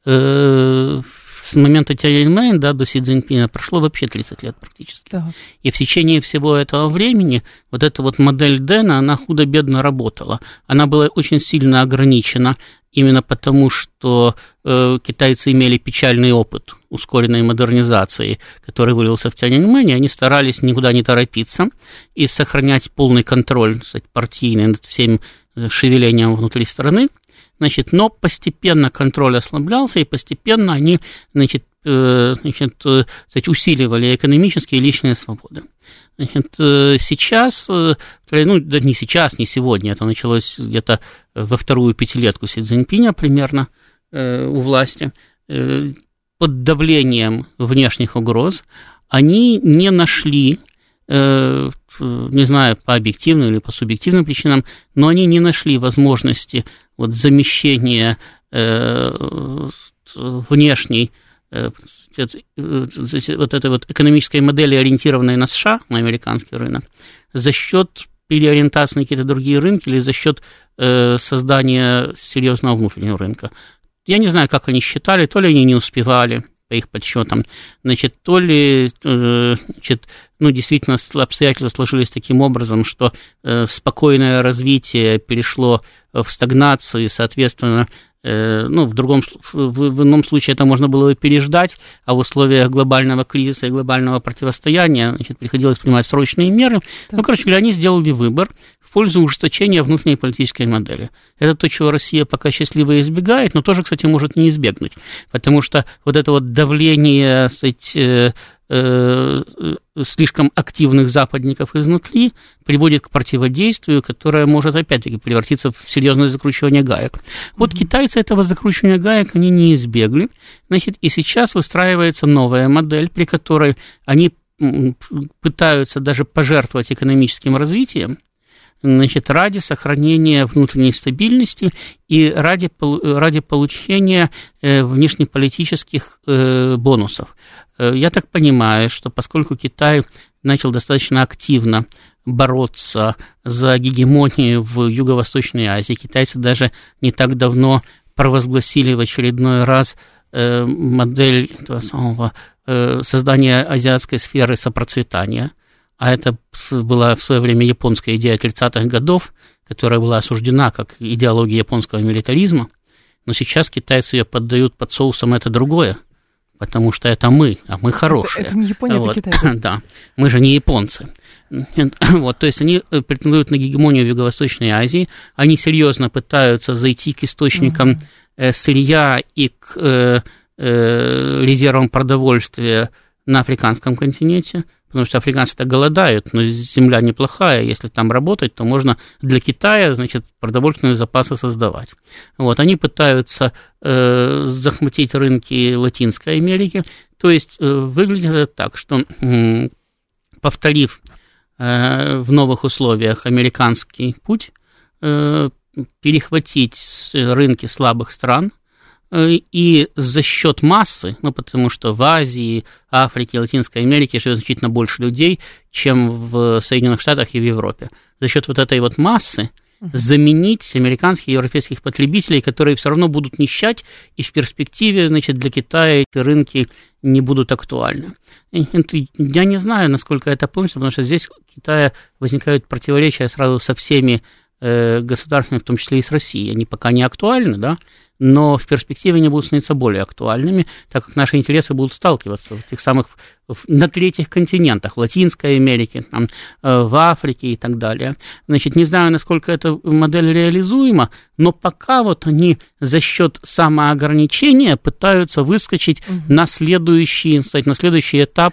с момента Тяньаньмэнь, да, до Си Цзиньпиня прошло вообще тридцать лет практически. Да. И в течение всего этого времени вот эта вот модель Дэна, она худо-бедно работала. Она была очень сильно ограничена, именно потому, что э, китайцы имели печальный опыт ускоренной модернизации, который вылился в Тяньаньмэнь, и они старались никуда не торопиться и сохранять полный контроль, кстати, партийный над всем шевелением внутри страны. Значит, но постепенно контроль ослаблялся, и постепенно они, значит, э, значит, э, кстати, усиливали экономические и личные свободы. Значит, сейчас, ну, да не сейчас, не сегодня, это началось где-то во вторую пятилетку Си Цзиньпиня примерно э, у власти, э, под давлением внешних угроз, они не нашли, э, не знаю, по объективным или по субъективным причинам, но они не нашли возможности вот, замещения э, внешней вот этой вот экономической модели, ориентированной на США, на американский рынок, за счет переориентации на какие-то другие рынки или за счет э, создания серьезного внутреннего рынка. Я не знаю, как они считали, то ли они не успевали, по их подсчетам, значит, то ли, э, значит, ну, действительно, обстоятельства сложились таким образом, что э, спокойное развитие перешло в стагнацию, и, соответственно, ну, в другом, в ином случае это можно было бы переждать, а в условиях глобального кризиса и глобального противостояния, значит, приходилось принимать срочные меры. Так. Ну, короче говоря, они сделали выбор в пользу ужесточения внутренней политической модели. Это то, чего Россия пока счастливо избегает, но тоже, кстати, может не избегнуть, потому что вот это вот давление, кстати, слишком активных западников изнутри приводит к противодействию, которое может опять-таки превратиться в серьезное закручивание гаек. Вот mm-hmm. китайцы этого закручивания гаек они не избегли, значит, и сейчас выстраивается новая модель, при которой они пытаются даже пожертвовать экономическим развитием, значит, ради сохранения внутренней стабильности и ради, ради получения внешнеполитических бонусов. Я так понимаю, что поскольку Китай начал достаточно активно бороться за гегемонию в Юго-Восточной Азии, китайцы даже не так давно провозгласили в очередной раз модель этого самого создания азиатской сферы сопроцветания, а это была в свое время японская идея тридцатых годов, которая была осуждена как идеология японского милитаризма, но сейчас китайцы ее поддают под соусом «это другое», потому что это мы, а мы хорошие. Это, это не Япония, вот. Это Китай. Да, мы же не японцы. Вот, то есть они претендуют на гегемонию в Юго-Восточной Азии, они серьезно пытаются зайти к источникам угу. сырья и к э, э, резервам продовольствия на африканском континенте, потому что африканцы-то голодают, но земля неплохая, если там работать, то можно для Китая, значит, продовольственные запасы создавать. Вот, они пытаются э, захватить рынки Латинской Америки, то есть э, выглядит это так, что, э, повторив э, в новых условиях американский путь, э, перехватить рынки слабых стран, и за счет массы, ну, потому что в Азии, Африке, Латинской Америке живет значительно больше людей, чем в Соединенных Штатах и в Европе. За счет вот этой вот массы заменить американских и европейских потребителей, которые все равно будут нищать, и в перспективе, значит, для Китая эти рынки не будут актуальны. Я не знаю, насколько это полностью, потому что здесь у Китая возникают противоречия сразу со всеми государствами, в том числе и с Россией. Они пока не актуальны, да, но в перспективе они будут становиться более актуальными, так как наши интересы будут сталкиваться в тех самых, на третьих континентах, в Латинской Америке, там, в Африке и так далее. Значит, не знаю, насколько эта модель реализуема, но пока вот они за счет самоограничения пытаются выскочить угу. на следующий, кстати, на следующий этап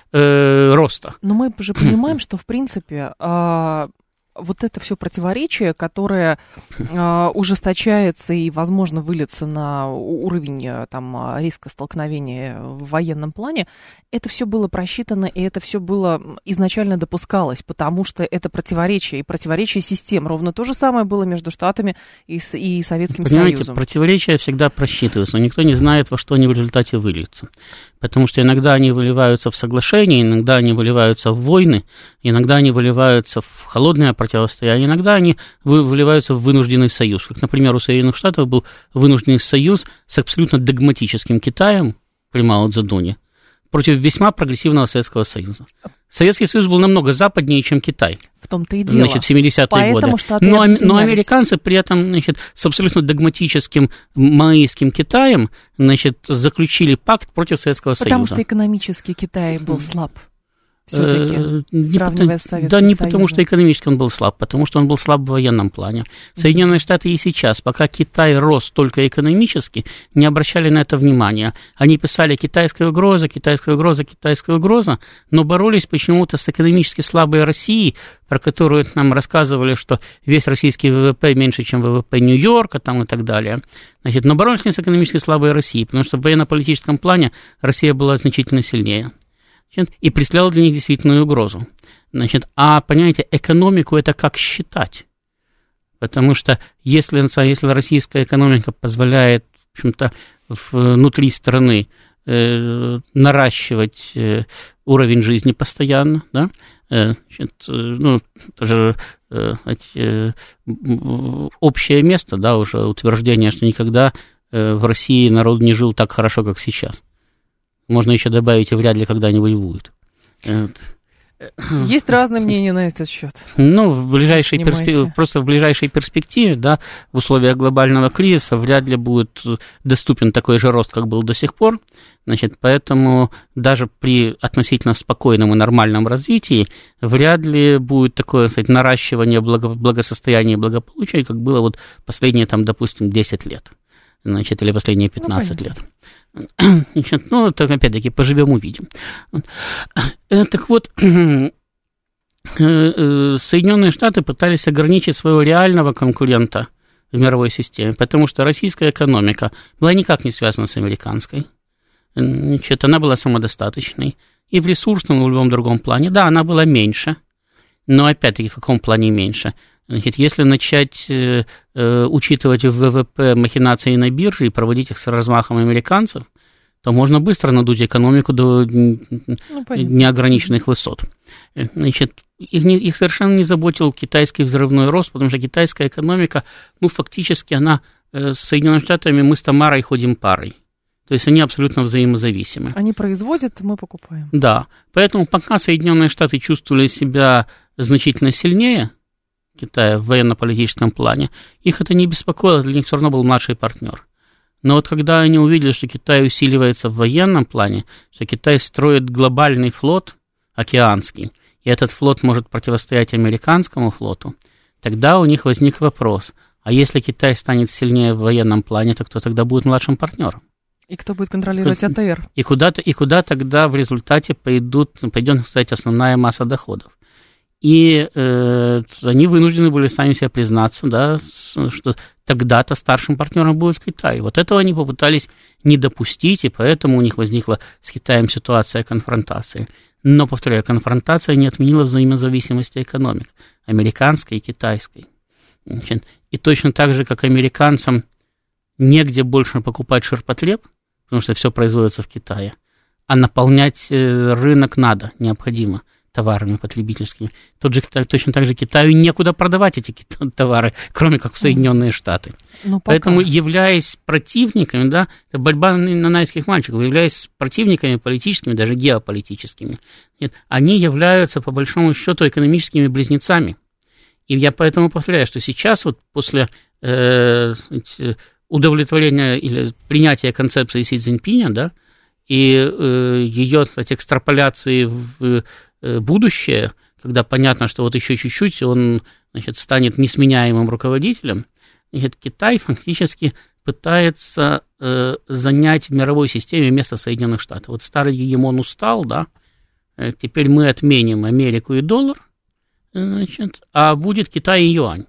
э, роста. Но мы же понимаем, что, в принципе, э, вот это все противоречие, которое э, ужесточается и, возможно, выльется на уровень там, риска столкновения в военном плане, это все было просчитано, и это все было изначально допускалось, потому что это противоречие, и противоречие систем. Ровно то же самое было между Штатами и, с, и Советским Понимаете, Союзом. Противоречия всегда просчитываются, но никто не знает, во что они в результате выльются. Потому что иногда они выливаются в соглашения, иногда они выливаются в войны, иногда они выливаются в холодное противостояние, иногда они выливаются в вынужденный союз. Как, например, у Соединенных Штатов был вынужденный союз с абсолютно догматическим Китаем при Мао Цзэдуне против весьма прогрессивного Советского Союза. Советский Союз был намного западнее, чем Китай. В том-то и дело. Значит, в семидесятые годы. Но, но американцы при этом, значит, с абсолютно догматическим маоистским Китаем, значит, заключили пакт против Советского Потому Союза. Потому что экономически Китай был слаб. Все-таки, сравнивая с Советским Да, не Союзом. потому что экономически он был слаб, потому что он был слаб в военном плане. Соединенные Штаты и сейчас, пока Китай рос только экономически, не обращали на это внимания. Они писали «китайская угроза», «китайская угроза», «китайская угроза», но боролись почему-то с экономически слабой Россией, про которую нам рассказывали, что весь российский ВВП меньше, чем ВВП Нью-Йорка там, и так далее. Значит, но боролись не с экономически слабой Россией, потому что в военно-политическом плане Россия была значительно сильнее и представляла для них действительную угрозу. Значит, а, понимаете, экономику это как считать? Потому что если, если российская экономика позволяет, в общем-то, внутри страны э, наращивать э, уровень жизни постоянно, да, э, значит, э, ну, тоже э, э, общее место, да, уже утверждение, что никогда э, в России народ не жил так хорошо, как сейчас. Можно еще добавить, и вряд ли когда-нибудь будет. Вот. Есть разные мнения на этот счет. Ну, в ближайшей перспективе, просто в ближайшей перспективе, да, в условиях глобального кризиса вряд ли будет доступен такой же рост, как был до сих пор. Значит, поэтому даже при относительно спокойном и нормальном развитии вряд ли будет такое, сказать, наращивание благо, благосостояния и благополучия, как было вот последние, там, допустим, десять лет. Значит, или последние пятнадцать ну, лет. Значит, ну, это, опять-таки, поживем, увидим. Так вот, Соединенные Штаты пытались ограничить своего реального конкурента в мировой системе, потому что российская экономика была никак не связана с американской. Значит, она была самодостаточной и в ресурсном, и в любом другом плане. Да, она была меньше, но, опять-таки, в каком плане меньше? Значит, если начать э, э, учитывать в ВВП махинации на бирже и проводить их с размахом американцев, то можно быстро надуть экономику до ну, неограниченных высот. Значит, их, не, их совершенно не заботил китайский взрывной рост, потому что китайская экономика, ну, фактически она э, с Соединенными Штатами, мы с Тамарой ходим парой. То есть они абсолютно взаимозависимы. Они производят, мы покупаем. Да, поэтому пока Соединенные Штаты чувствовали себя значительно сильнее Китая в военно-политическом плане, их это не беспокоило, для них все равно был младший партнер. Но вот когда они увидели, что Китай усиливается в военном плане, что Китай строит глобальный флот океанский, и этот флот может противостоять американскому флоту, тогда у них возник вопрос, а если Китай станет сильнее в военном плане, то кто тогда будет младшим партнером? И кто будет контролировать А Т Р? И куда, и куда тогда в результате пойдут, пойдет, кстати, основная масса доходов? И э, они вынуждены были сами себе признаться, да, что тогда-то старшим партнером будет Китай. Вот этого они попытались не допустить, и поэтому у них возникла с Китаем ситуация конфронтации. Но, повторяю, конфронтация не отменила взаимозависимости экономик, американской и китайской. И точно так же, как американцам негде больше покупать ширпотреб, потому что все производится в Китае, а наполнять рынок надо, необходимо товарами потребительскими. Тот же, точно так же Китаю некуда продавать эти товары, кроме как в Соединенные Штаты. Ну, поэтому, являясь противниками, да, это борьба нанайских мальчиков, являясь противниками политическими, даже геополитическими, нет, они являются, по большому счету, экономическими близнецами. И я поэтому повторяю, что сейчас, вот после э, удовлетворения или принятия концепции Си Цзиньпиня, да, и э, ее, кстати, экстраполяции в будущее, когда понятно, что вот еще чуть-чуть он, значит, станет несменяемым руководителем, значит, Китай фактически пытается э, занять в мировой системе место Соединенных Штатов. Вот старый гегемон устал, да, теперь мы отменим Америку и доллар, значит, а будет Китай и юань.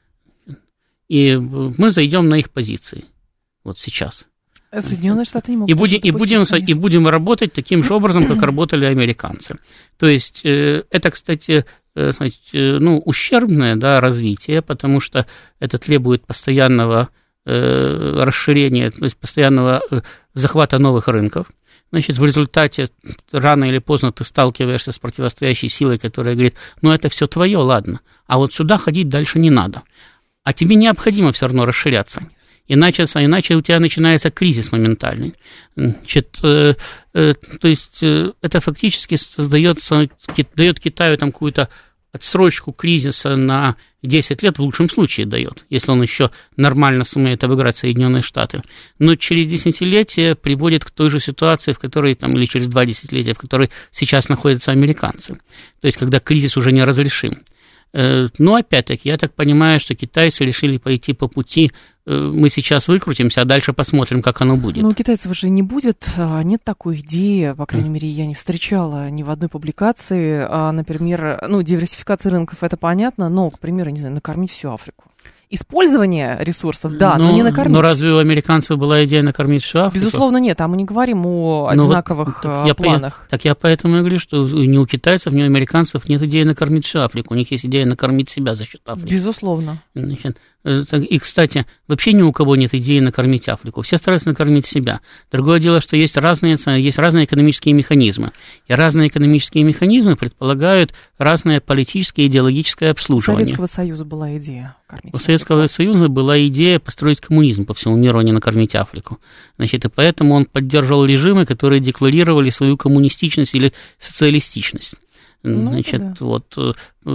И мы зайдем на их позиции вот сейчас. Соединенные Штаты не могут. И будем, и, будем, и будем работать таким же образом, как работали американцы. То есть это, кстати, ну, ущербное, да, развитие, потому что это требует постоянного расширения, то есть постоянного захвата новых рынков. Значит, в результате рано или поздно ты сталкиваешься с противостоящей силой, которая говорит, ну это все твое, ладно, а вот сюда ходить дальше не надо. А тебе необходимо все равно расширяться. Иначе, иначе у тебя начинается кризис моментальный. Значит, э, э, то есть э, это фактически создается, дает Китаю там какую-то отсрочку кризиса на десять лет, в лучшем случае дает, если он еще нормально сумеет обыграть Соединенные Штаты. Но через десятилетие приводит к той же ситуации, в которой, там, или через два десятилетия, в которой сейчас находятся американцы. То есть когда кризис уже неразрешим. Но, опять-таки, я так понимаю, что китайцы решили пойти по пути, мы сейчас выкрутимся, а дальше посмотрим, как оно будет. Ну, у китайцев же не будет, нет такой идеи, по крайней мере, я не встречала ни в одной публикации, например, ну, диверсификация рынков, это понятно, но, к примеру, не знаю, накормить всю Африку. Использование ресурсов, да, но, но не накормить. Но разве у американцев была идея накормить всю Африку? Безусловно, нет, а мы не говорим о одинаковых ну, вот, так планах. Я, так я поэтому и говорю, что ни у китайцев, ни у американцев нет идеи накормить всю Африку, у них есть идея накормить себя за счет Африки. Безусловно. Значит, И, кстати, вообще ни у кого нет идеи накормить Африку. Все стараются накормить себя. Другое дело, что есть разные, есть разные экономические механизмы. И разные экономические механизмы предполагают разное политическое и идеологическое обслуживание. У Советского Союза была идея кормить У Советского Союза была идея построить коммунизм по всему миру, а не накормить Африку. Значит, и поэтому он поддерживал режимы, которые декларировали свою коммунистичность или социалистичность. Ну, Значит, да. вот, э,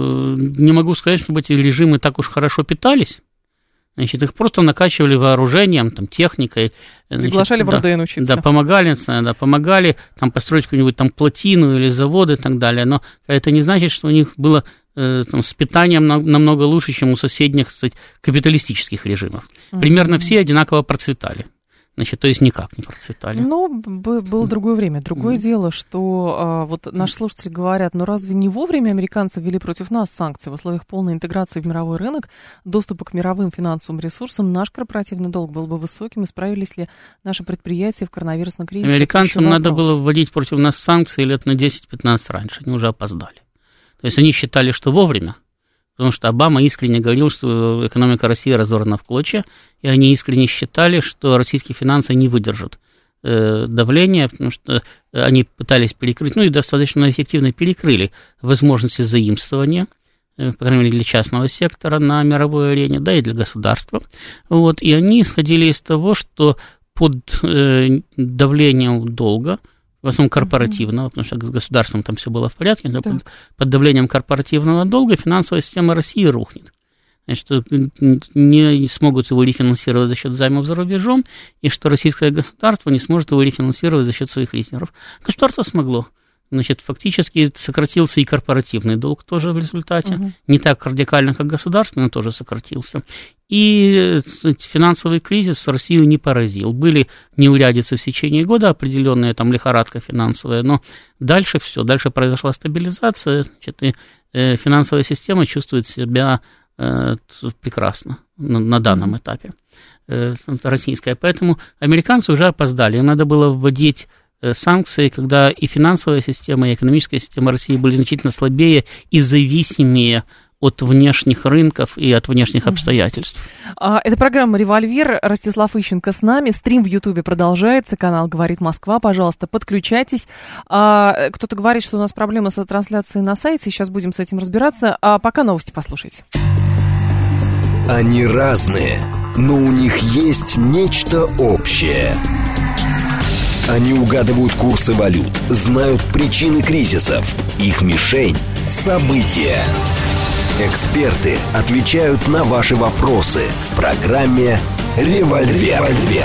не могу сказать, чтобы эти режимы так уж хорошо питались. Значит, их просто накачивали вооружением, там, техникой. Приглашали значит, в РДН учиться. Да, помогали, да, помогали там, построить какую-нибудь там плотину или завод и так далее. Но это не значит, что у них было э, там, с питанием намного лучше, чем у соседних, кстати, капиталистических режимов. Mm-hmm. Примерно все одинаково процветали. Значит, то есть никак не процветали. Ну, было другое время. Другое mm. дело, что а, вот наши слушатели говорят, ну разве не вовремя американцы ввели против нас санкции в условиях полной интеграции в мировой рынок, доступа к мировым финансовым ресурсам, наш корпоративный долг был бы высоким, и справились ли наши предприятия в коронавирусном кризисе? Американцам надо было вводить против нас санкции лет на десять-пятнадцать раньше, они уже опоздали. То есть они считали, что вовремя. Потому что Обама искренне говорил, что экономика России разорвана в клочья, и они искренне считали, что российские финансы не выдержат э, давления, потому что они пытались перекрыть, ну и достаточно эффективно перекрыли возможности заимствования, э, по крайней мере, для частного сектора на мировой арене, да, и для государства. Вот, и они исходили из того, что под э, давлением долга, в основном корпоративного, mm-hmm. потому что с государством там все было в порядке, но да. под, под давлением корпоративного долга финансовая система России рухнет. Значит, не смогут его рефинансировать за счет займов за рубежом, и что российское государство не сможет его рефинансировать за счет своих резервов. Государство смогло. Значит, фактически сократился и корпоративный долг тоже в результате. Uh-huh. Не так радикально, как государственный, но тоже сократился. И финансовый кризис Россию не поразил. Были неурядицы в течение года, определенная там лихорадка финансовая, но дальше все, дальше произошла стабилизация, значит, и э, финансовая система чувствует себя э, прекрасно на, на данном uh-huh. этапе э, российская. Поэтому американцы уже опоздали, им надо было вводить санкции, когда и финансовая система, и экономическая система России были значительно слабее и зависимее от внешних рынков и от внешних обстоятельств. Это программа «Револьвер». Ростислав Ищенко с нами. Стрим в Ютубе продолжается. Канал «Говорит Москва». Пожалуйста, подключайтесь. Кто-то говорит, что у нас проблемы с трансляцией на сайте. Сейчас будем с этим разбираться. А пока новости послушайте. Они разные, но у них есть нечто общее. Они угадывают курсы валют, знают причины кризисов. Их мишень – события. Эксперты отвечают на ваши вопросы в программе «Револьвер».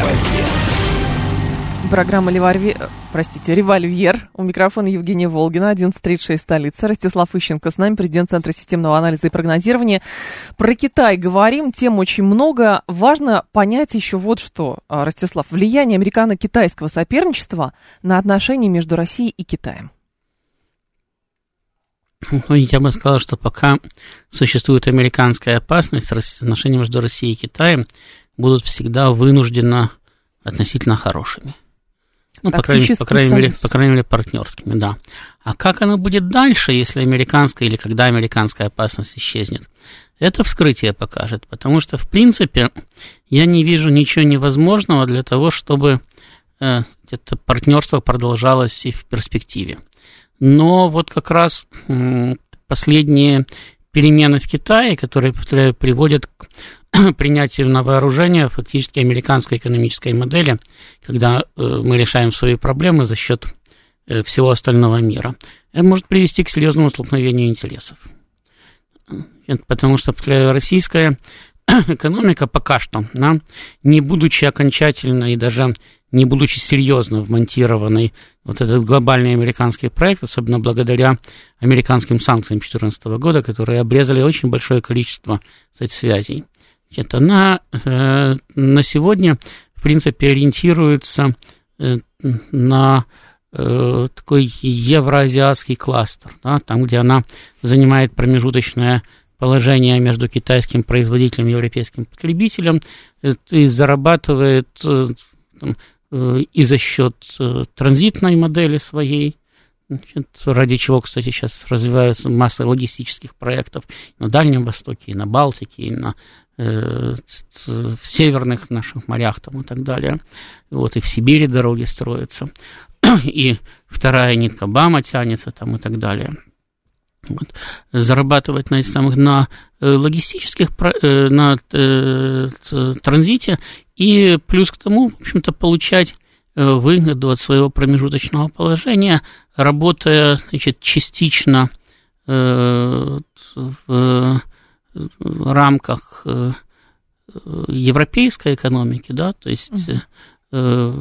Программа «Револьвер», простите, «Револьвер». У микрофона Евгения Волгина, одиннадцать тридцать шесть, столица. Ростислав Ищенко с нами, президент Центра системного анализа и прогнозирования. Про Китай говорим, тем очень много. Важно понять еще вот что, Ростислав. Влияние американо-китайского соперничества на отношения между Россией и Китаем. Я бы сказал, что пока существует американская опасность, отношения между Россией и Китаем будут всегда вынужденно относительно хорошими. Ну, по крайней, по, крайней мере, по крайней мере, партнерскими, да. А как оно будет дальше, если американская или когда американская опасность исчезнет? Это вскрытие покажет, потому что, в принципе, я не вижу ничего невозможного для того, чтобы э, это партнерство продолжалось и в перспективе. Но вот как раз э, последние перемены в Китае, которые, повторяю, приводят к принятию на вооружение фактически американской экономической модели, когда э, мы решаем свои проблемы за счет э, всего остального мира, это может привести к серьезному столкновению интересов. Это потому что, повторяю, российская экономика пока что, да, не будучи окончательно и даже не будучи серьезно вмонтированной вот этот глобальный американский проект, особенно благодаря американским санкциям две тысячи четырнадцатого года, которые обрезали очень большое количество, кстати, связей. Значит, она э, на сегодня, в принципе, ориентируется э, на э, такой евроазиатский кластер, да, там, где она занимает промежуточное положение между китайским производителем и европейским потребителем, э, и зарабатывает э, там, э, и за счет э, транзитной модели своей, Значит, ради чего, кстати, сейчас развиваются масса логистических проектов на Дальнем Востоке, и на Балтике, и на э, в северных наших морях там, и так далее. Вот, и в Сибири дороги строятся. И вторая нитка БАМа тянется там, и так далее. Вот. Зарабатывать на, самых, на логистических, на транзите, и плюс к тому, в общем-то, получать выгоду от своего промежуточного положения, работая, значит, частично э, в рамках европейской экономики, да, то есть э,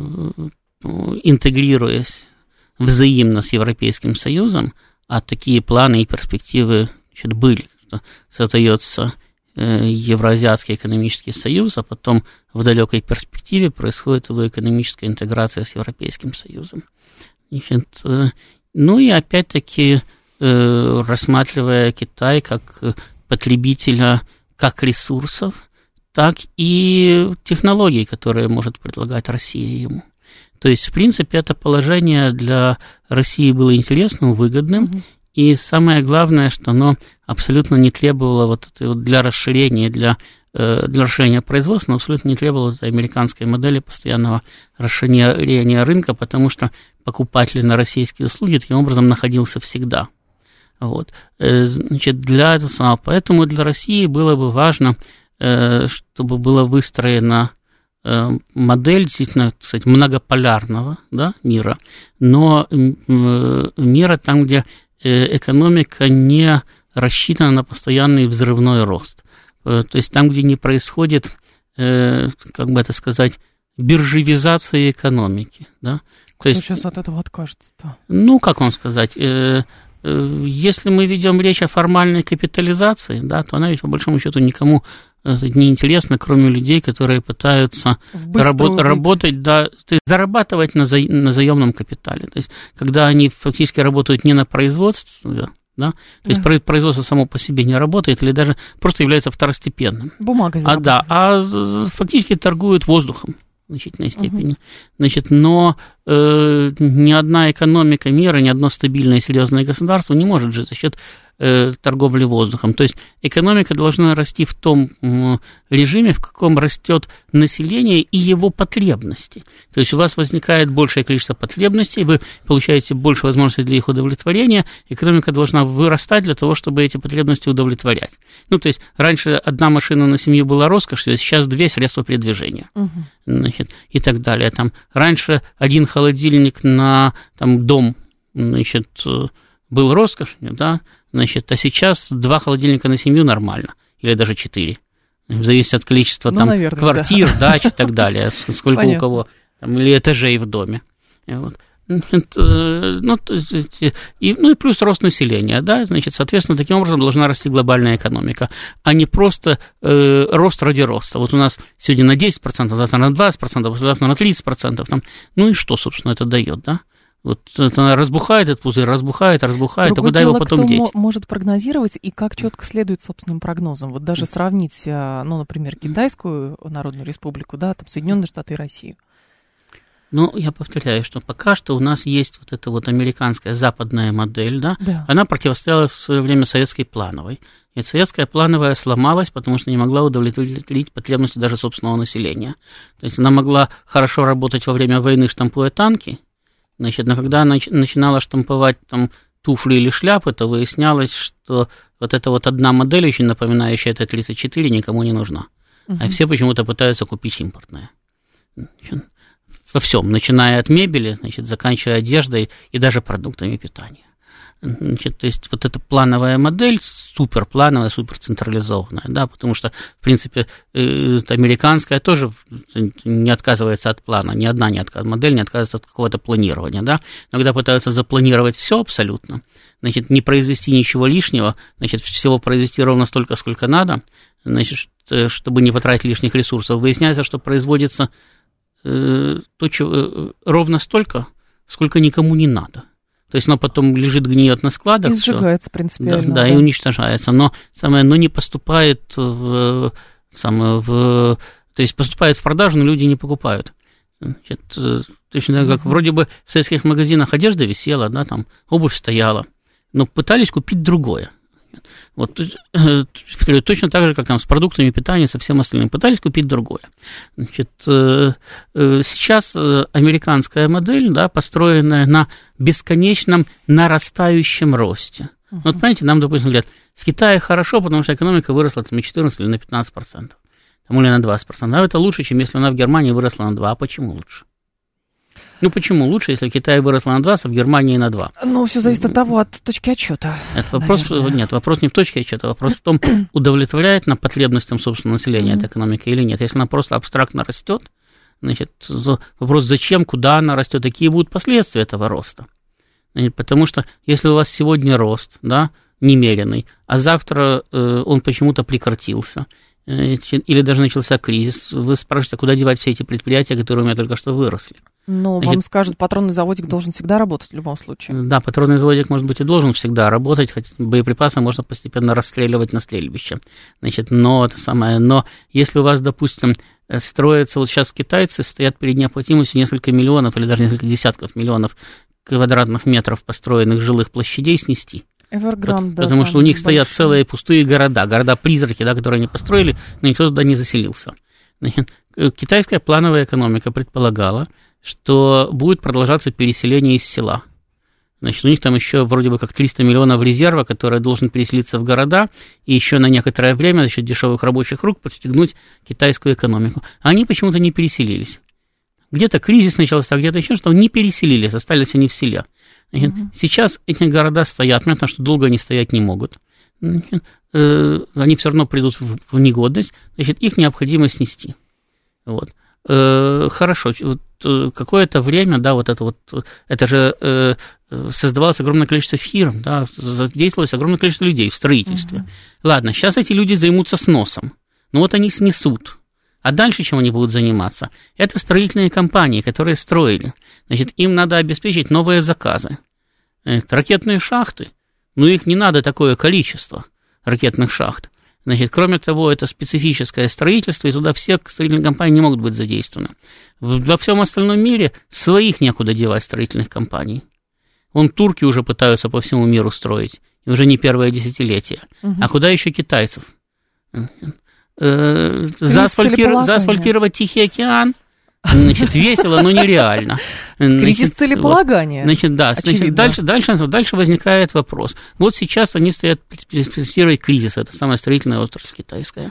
интегрируясь взаимно с Европейским Союзом, а такие планы и перспективы, значит, были, что создается Евроазиатский экономический союз, а потом в далекой перспективе происходит его экономическая интеграция с Европейским Союзом. Значит, ну и опять-таки рассматривая Китай как потребителя как ресурсов, так и технологий, которые может предлагать Россия ему. То есть, в принципе, это положение для России было интересным, выгодным, mm-hmm. и самое главное, что оно абсолютно не требовало вот этой вот для расширения, для, э, для расширения производства, но абсолютно не требовало этой американской модели постоянного расширения рынка, потому что покупатель на российские услуги таким образом находился всегда. Вот. Э, значит, для этого самого, поэтому для России было бы важно, э, чтобы была выстроена э, модель действительно, кстати, многополярного, да, мира, но э, мира там, где экономика не рассчитана на постоянный взрывной рост. То есть там, где не происходит, как бы это сказать, биржевизация экономики. Да? Кто есть, сейчас от этого откажется-то? Ну, как вам сказать, если мы ведем речь о формальной капитализации, да, то она ведь по большому счету никому не интересна, кроме людей, которые пытаются рабо- работать, да, то есть зарабатывать на, за- на заемном капитале. То есть когда они фактически работают не на производстве, да, то да. есть производство само по себе не работает или даже просто является второстепенным. Бумага зарабатывает. А, да, а фактически торгуют воздухом в значительной степени. Угу. Значит, но э, ни одна экономика мира, ни одно стабильное и серьезное государство не может жить за счет э, торговли воздухом. То есть экономика должна расти в том э, режиме, в каком растет население и его потребности. То есть у вас возникает большее количество потребностей, вы получаете больше возможностей для их удовлетворения, экономика должна вырастать для того, чтобы эти потребности удовлетворять. Ну, то есть раньше одна машина на семью была роскошью, сейчас две средства передвижения. Угу. Значит, и так далее. Там, раньше один холодильник на там, дом, значит, был роскошью, да, значит, а сейчас два холодильника на семью нормально, или даже четыре. Зависит от количества ну, там, наверное, квартир, да. дач и так далее, сколько Понятно. У кого, там, или этажей в доме. Вот. Ну, и, ну и плюс рост населения, да, значит, соответственно, таким образом должна расти глобальная экономика, а не просто э, рост ради роста. Вот у нас сегодня на десять процентов, завтра на двадцать процентов, завтра на тридцать процентов, там, ну и что, собственно, это дает, да? Вот это разбухает этот пузырь, разбухает, разбухает, Другое а куда дело, его потом кто деть? М- может прогнозировать и как четко следует собственным прогнозам. Вот даже сравнить, ну, например, Китайскую Народную Республику, да, там Соединенные Штаты и Россию. Ну, я повторяю, что пока что у нас есть вот эта вот американская западная модель, да, да. Она противостояла в свое время советской плановой. И советская плановая сломалась, потому что не могла удовлетворить потребности даже собственного населения. То есть она могла хорошо работать во время войны, штампуя танки, значит, но когда она начинала штамповать там туфли или шляпы, то выяснялось, что вот эта вот одна модель, очень напоминающая Т тридцать четыре, никому не нужна. Угу. А все почему-то пытаются купить импортное. Во всем, начиная от мебели, значит, заканчивая одеждой и даже продуктами питания. Значит, то есть вот эта плановая модель, суперплановая, суперцентрализованная, да, потому что, в принципе, американская тоже не отказывается от плана, ни одна не отказ, модель не отказывается от какого-то планирования, да, но когда пытаются запланировать все абсолютно, значит, не произвести ничего лишнего, значит, всего произвести ровно столько, сколько надо, значит, чтобы не потратить лишних ресурсов, выясняется, что производится то, чего, ровно столько, сколько никому не надо. То есть оно потом лежит, гниет на складах. И сжигается принципиально. Да, да, да, и уничтожается. Но самое, но не поступает в, самое, в... То есть поступает в продажу, но люди не покупают. Значит, точно так, как вроде бы в советских магазинах одежда висела, да, там обувь стояла, но пытались купить другое. Вот, точно так же, как там с продуктами питания, со всем остальным, пытались купить другое. Значит, сейчас американская модель, да, построенная на бесконечном нарастающем росте. Uh-huh. Вот, понимаете, нам, допустим, говорят, в Китае хорошо, потому что экономика выросла там, на четырнадцать или на пятнадцать процентов, там, или на двадцать процентов. А это лучше, чем если она в Германии выросла на два. А почему лучше? Ну, почему лучше, если в Китае выросла на двадцать, а в Германии на два? Ну, все зависит от того, от точки отчета. Это вопрос, нет, вопрос не в точке отчета, вопрос в том, удовлетворяет нам потребностям собственного населения эта экономика или нет. Если она просто абстрактно растет, значит, вопрос, зачем, куда она растет, какие будут последствия этого роста. Потому что если у вас сегодня рост, да, немеренный, а завтра э, он почему-то прекратился, э, или даже начался кризис, вы спрашиваете, а куда девать все эти предприятия, которые у меня только что выросли? Ну, вам скажут, патронный заводик должен всегда работать в любом случае. Да, патронный заводик, может быть, и должен всегда работать, хотя боеприпасы можно постепенно расстреливать на стрельбище. Значит, но это самое, но если у вас, допустим, строится, вот сейчас китайцы стоят перед необходимостью несколько миллионов или даже несколько десятков миллионов квадратных метров построенных жилых площадей снести. Evergrande, вот, да, потому что у них большой. Стоят целые пустые города, города-призраки, да, которые они построили, но никто туда не заселился. Значит, китайская плановая экономика предполагала, что будет продолжаться переселение из села. Значит, у них там еще вроде бы как триста миллионов резерва, которые должен переселиться в города и еще на некоторое время за счет дешевых рабочих рук подстегнуть китайскую экономику. А они почему-то не переселились. Где-то кризис начался, где-то еще что-то, не переселились, остались они в селе. Значит, угу. Сейчас эти города стоят, понятно, что долго они стоять не могут. Значит, э, они все равно придут в, в негодность, значит, их необходимо снести. Вот. Э, хорошо, вот, э, какое-то время, да, вот это вот, это же э, создавалось огромное количество фирм, да, задействовалось огромное количество людей в строительстве. Угу. Ладно, сейчас эти люди займутся сносом, но вот они снесут. А дальше чем они будут заниматься? Это строительные компании, которые строили. Значит, им надо обеспечить новые заказы. Это ракетные шахты, но их не надо такое количество ракетных шахт. Значит, кроме того, это специфическое строительство, и туда все строительные компании не могут быть задействованы. Во всем остальном мире своих некуда девать строительных компаний. Вон турки уже пытаются по всему миру строить, и уже не первое десятилетие. Угу. А куда еще китайцев? Заасфальтир... Заасфальтировать Тихий океан, значит, весело, но нереально. Кризис целеполагания. Вот, значит, да, значит, дальше, дальше, дальше возникает вопрос. Вот сейчас они стоят перед кризис, это самая строительная отрасль китайская.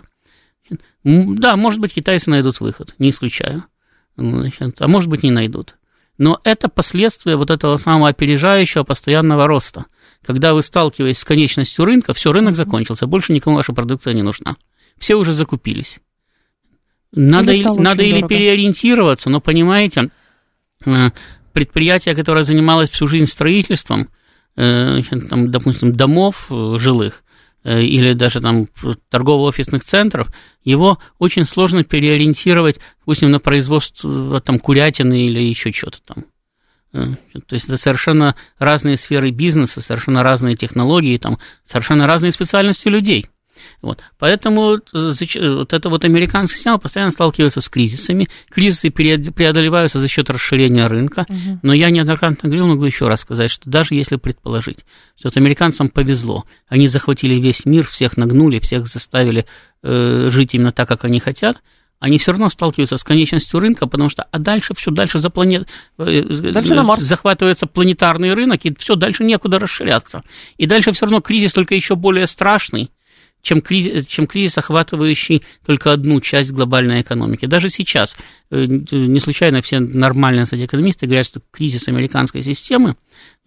Да, может быть, китайцы найдут выход, не исключаю. Значит, а может быть, не найдут. Но это последствия вот этого самого опережающего постоянного роста. Когда вы сталкиваетесь с конечностью рынка, все, рынок закончился, больше никому ваша продукция не нужна. Все уже закупились. Надо, или, надо или переориентироваться, но, понимаете, предприятие, которое занималось всю жизнь строительством, там, допустим, домов жилых или даже там торгово-офисных центров, его очень сложно переориентировать, допустим, на производство там, курятины или еще что-то там. То есть это совершенно разные сферы бизнеса, совершенно разные технологии, там, совершенно разные специальности людей. Вот. Поэтому вот эта вот американская система постоянно сталкивается с кризисами. Кризисы преодолеваются за счет расширения рынка. Uh-huh. Но я неоднократно говорил, могу еще раз сказать, что даже если предположить, что вот американцам повезло, они захватили весь мир, всех нагнули, всех заставили э, жить именно так, как они хотят, они все равно сталкиваются с конечностью рынка, потому что а дальше все дальше за планет... дальше на Марс захватывается планетарный рынок, и все дальше некуда расширяться. И дальше все равно кризис только еще более страшный, чем кризис, чем кризис, охватывающий только одну часть глобальной экономики. Даже сейчас, не случайно все нормальные экономисты говорят, что кризис американской системы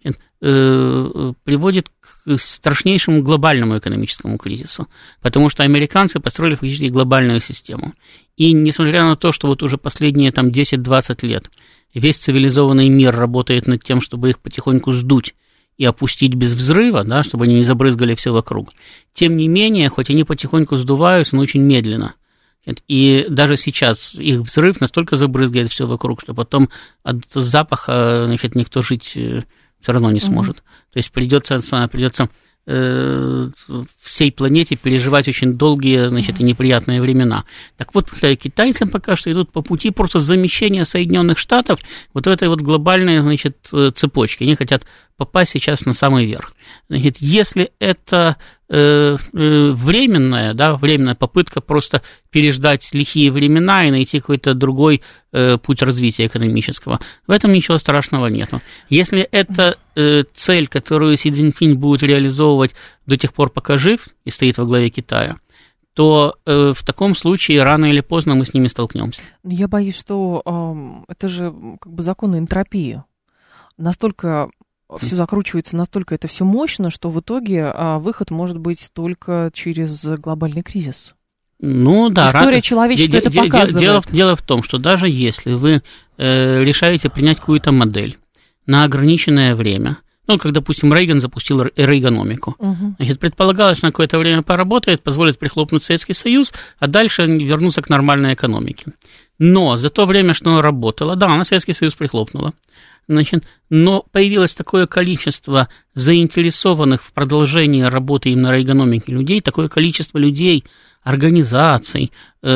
приводит к страшнейшему глобальному экономическому кризису, потому что американцы построили фактически глобальную систему. И несмотря на то, что вот уже последние там, десять-двадцать лет весь цивилизованный мир работает над тем, чтобы их потихоньку сдуть и опустить без взрыва, да, чтобы они не забрызгали все вокруг. Тем не менее, хоть они потихоньку сдуваются, но очень медленно. И даже сейчас их взрыв настолько забрызгает все вокруг, что потом от запаха, значит, никто жить все равно не сможет. Mm-hmm. То есть придется, придется э, всей планете переживать очень долгие, значит, и неприятные времена. Так вот, китайцы пока что идут по пути просто замещения Соединенных Штатов вот в этой вот глобальной, значит, цепочке. Они хотят попасть сейчас на самый верх. Значит, если это э, э, временная, да, временная попытка просто переждать лихие времена и найти какой-то другой э, путь развития экономического, в этом ничего страшного нету. Если это э, цель, которую Си Цзиньпинь будет реализовывать до тех пор, пока жив и стоит во главе Китая, то э, в таком случае рано или поздно мы с ними столкнемся. Я боюсь, что э, это же как бы законы энтропии. Настолько все закручивается, настолько это все мощно, что в итоге а, выход может быть только через глобальный кризис. Ну да. История рад... человечества это показывает. Дело, дело в том, что даже если вы э, решаете принять какую-то модель на ограниченное время, ну, как, допустим, Рейган запустил эргономику. Угу. Значит, предполагалось, что на какое-то время поработает, позволит прихлопнуть Советский Союз, а дальше вернуться к нормальной экономике. Но за то время, что она работала, да, она Советский Союз прихлопнула. Значит, но появилось такое количество заинтересованных в продолжении работы именно эргономики людей, такое количество людей, организаций,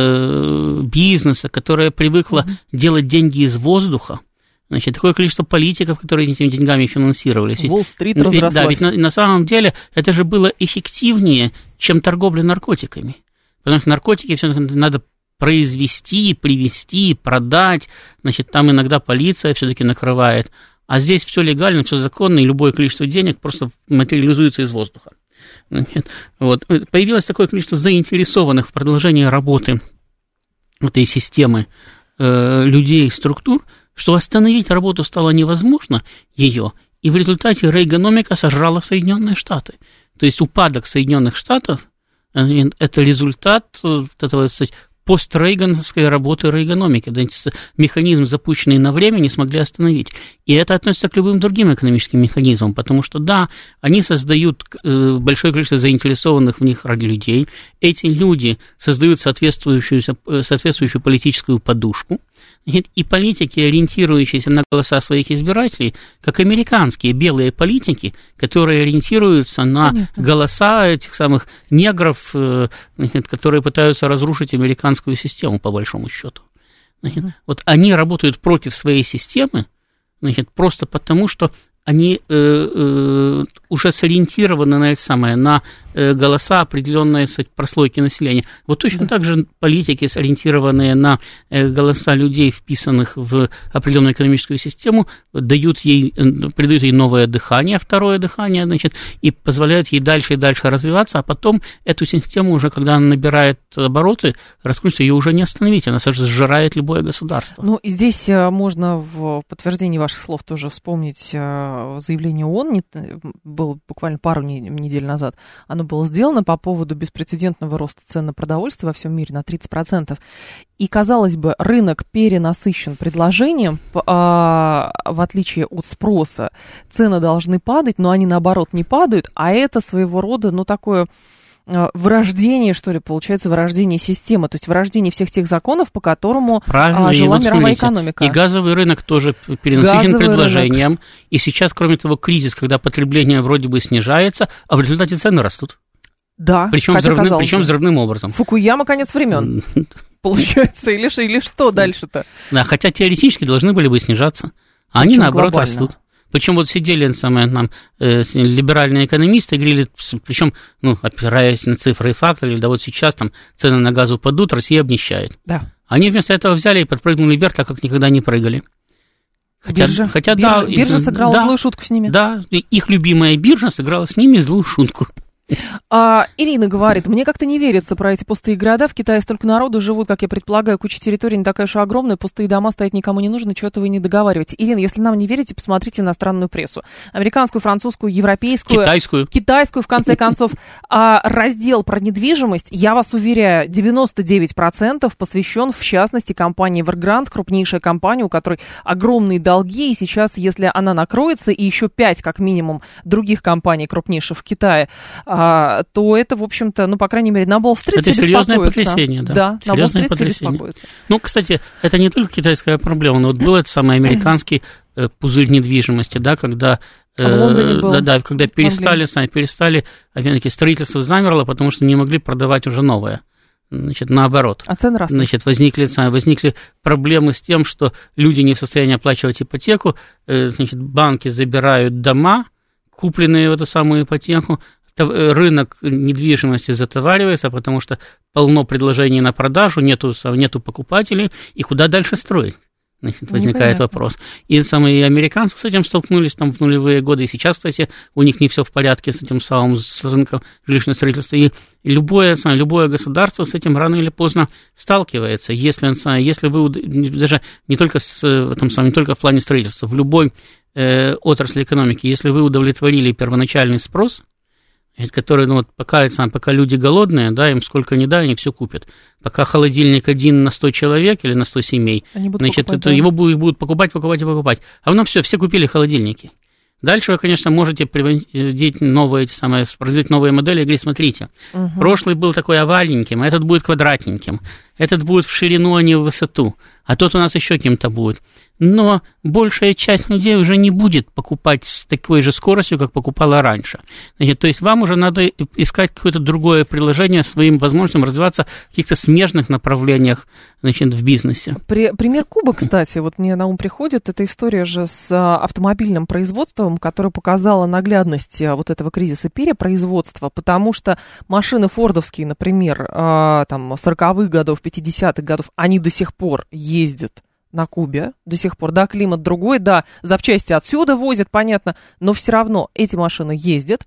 э, бизнеса, которое привыкло mm-hmm. делать деньги из воздуха. Значит, такое количество политиков, которые этими деньгами финансировались. Уолл-стрит разрослась. Да, ведь на, на самом деле это же было эффективнее, чем торговля наркотиками. Потому что наркотики все надо произвести, привезти, продать, значит, там иногда полиция все-таки накрывает, а здесь все легально, все законно, и любое количество денег просто материализуется из воздуха. Значит, вот. Появилось такое количество заинтересованных в продолжении работы этой системы э, людей и структур, что остановить работу стало невозможно ее, и в результате рейгономика сожрала Соединенные Штаты. То есть упадок Соединенных Штатов – это результат этого, так сказать, пострейгановской работы рейгономики. Механизм, запущенный на время, не смогли остановить. И это относится к любым другим экономическим механизмам, потому что, да, они создают большое количество заинтересованных в них людей, эти люди создают соответствующую, соответствующую политическую подушку, и политики, ориентирующиеся на голоса своих избирателей, как американские белые политики, которые ориентируются на Понятно. голоса этих самых негров, которые пытаются разрушить американскую систему, по большому счету. Значит, mm-hmm. Вот они работают против своей системы, значит, просто потому, что они э, э, уже сориентированы на это самое, на э, голоса определенной, кстати, прослойки населения. Вот точно да. так же политики, сориентированные на э, голоса людей, вписанных в определенную экономическую систему, дают ей, придают ей новое дыхание, второе дыхание, значит, и позволяют ей дальше и дальше развиваться, а потом эту систему уже, когда она набирает обороты, раскрутится, ее уже не остановить, она сжирает любое государство. Ну, и здесь можно в подтверждении ваших слов тоже вспомнить заявление ООН, было буквально пару недель назад, оно было сделано по поводу беспрецедентного роста цен на продовольствие во всем мире на тридцать процентов. И, казалось бы, рынок перенасыщен предложением, а, в отличие от спроса, цены должны падать, но они, наоборот, не падают, а это своего рода, ну, такое вырождение, что ли, получается, вырождение системы, то есть вырождение всех тех законов, по которому а, жила вот мировая смотрите, экономика. И газовый рынок тоже перенасыщен газовый предложением, рынок. И сейчас, кроме того, кризис, когда потребление вроде бы снижается, а в результате цены растут. Да, причем взрывным, причем взрывным образом. Фукуяма конец времен, получается, или, или что дальше-то? Да, хотя теоретически должны были бы снижаться, а они, наоборот, растут. Причем вот сидели самые, нам, э, либеральные экономисты, говорили, причем, ну, опираясь на цифры и факты, да вот сейчас там цены на газ упадут, Россия обнищает. Да. Они вместо этого взяли и подпрыгнули вверх, так как никогда не прыгали. Хотя, биржа, хотя, биржа, да, биржа сыграла да, злую шутку с ними. Да, их любимая биржа сыграла с ними злую шутку. А, Ирина говорит, мне как-то не верится про эти пустые города. В Китае столько народу живут, как я предполагаю, куча территорий не такая уж и огромная, пустые дома стоять никому не нужно, чего-то вы не договариваете. Ирина, если нам не верите, посмотрите иностранную прессу. Американскую, французскую, европейскую. Китайскую. Китайскую, в конце концов. А раздел про недвижимость, я вас уверяю, девяносто девять процентов посвящен, в частности, компании Evergrande, крупнейшая компания, у которой огромные долги, и сейчас, если она накроется, и еще пять, как минимум, других компаний крупнейших в Китае, А, то это, в общем-то, ну, по крайней мере, на Уолл-стрит все беспокоятся. Это серьезное потрясение, да. Да, серьезное на Уолл-стрит потрясение. все беспокоятся. Ну, кстати, это не только китайская проблема, но вот был этот самый американский пузырь недвижимости, да, когда А в Лондоне был. Да, да, когда перестали, сами перестали, опять-таки, строительство замерло, потому что не могли продавать уже новое. Значит, наоборот. А цены росли. Значит, возникли, возникли проблемы с тем, что люди не в состоянии оплачивать ипотеку, значит, банки забирают дома, купленные в эту самую ипотеку, рынок недвижимости затоваривается, потому что полно предложений на продажу, нету, нету покупателей, и куда дальше строить? Значит, возникает Непонятно. вопрос. И самые американцы с этим столкнулись там в нулевые годы, и сейчас, кстати, у них не все в порядке с этим самым, с рынком жилищного строительства, и любое, любое государство с этим рано или поздно сталкивается, если, если вы, даже не только, с, там, не только в плане строительства, в любой э, отрасли экономики, если вы удовлетворили первоначальный спрос, который, ну, вот пока, пока люди голодные, да, им сколько ни дай, они все купят. Пока холодильник один на сто человек или на сто семей, значит, это, да. его будут, будут покупать, покупать и покупать. А ну все, все купили холодильники. Дальше вы, конечно, можете приводить новые, эти самые, производить новые модели и говорить, смотрите, угу. прошлый был такой овальненьким, а этот будет квадратненьким, этот будет в ширину, а не в высоту, а тот у нас еще кем-то будет. Но большая часть людей уже не будет покупать с такой же скоростью, как покупала раньше. Значит, то есть вам уже надо искать какое-то другое приложение своим возможностям развиваться в каких-то смежных направлениях, значит, в бизнесе. При, пример Куба, кстати, вот мне на ум приходит, эта история же с автомобильным производством, которая показала наглядность вот этого кризиса перепроизводства, потому что машины фордовские, например, там, сороковых годов, пятидесятых годов, они до сих пор ездят на Кубе до сих пор, да, климат другой, да, запчасти отсюда возят, понятно, но все равно эти машины ездят,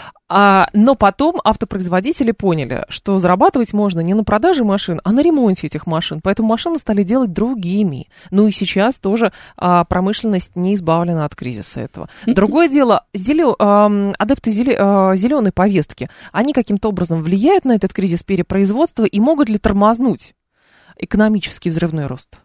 а, но потом автопроизводители поняли, что зарабатывать можно не на продаже машин, а на ремонте этих машин, поэтому машины стали делать другими, ну и сейчас тоже а, промышленность не избавлена от кризиса этого. Другое дело, зелё, а, адепты зелё, а, зеленой повестки, они каким-то образом влияют на этот кризис перепроизводства и могут ли тормознуть экономический взрывной рост?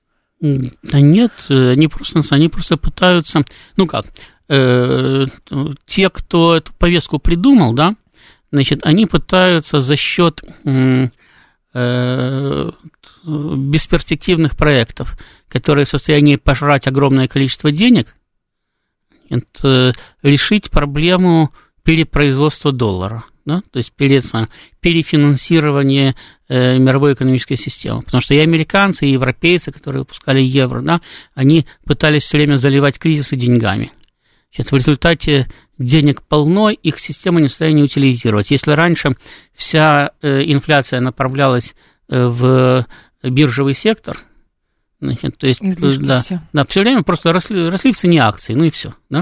Да нет, они просто, они просто пытаются, ну как, э, те, кто эту повестку придумал, да, значит, они пытаются за счет э, э, бесперспективных проектов, которые в состоянии пожрать огромное количество денег, это, решить проблему перепроизводства доллара. Да? То есть перефинансирование э, мировой экономической системы. Потому что и американцы, и европейцы, которые выпускали евро, да, они пытались все время заливать кризисы деньгами. Значит, в результате денег полно, их система не в состоянии утилизировать. Если раньше вся э, инфляция направлялась э, в биржевый сектор, значит, то есть да, все. Да, все время просто росли, росли в цене акций, ну и все, да.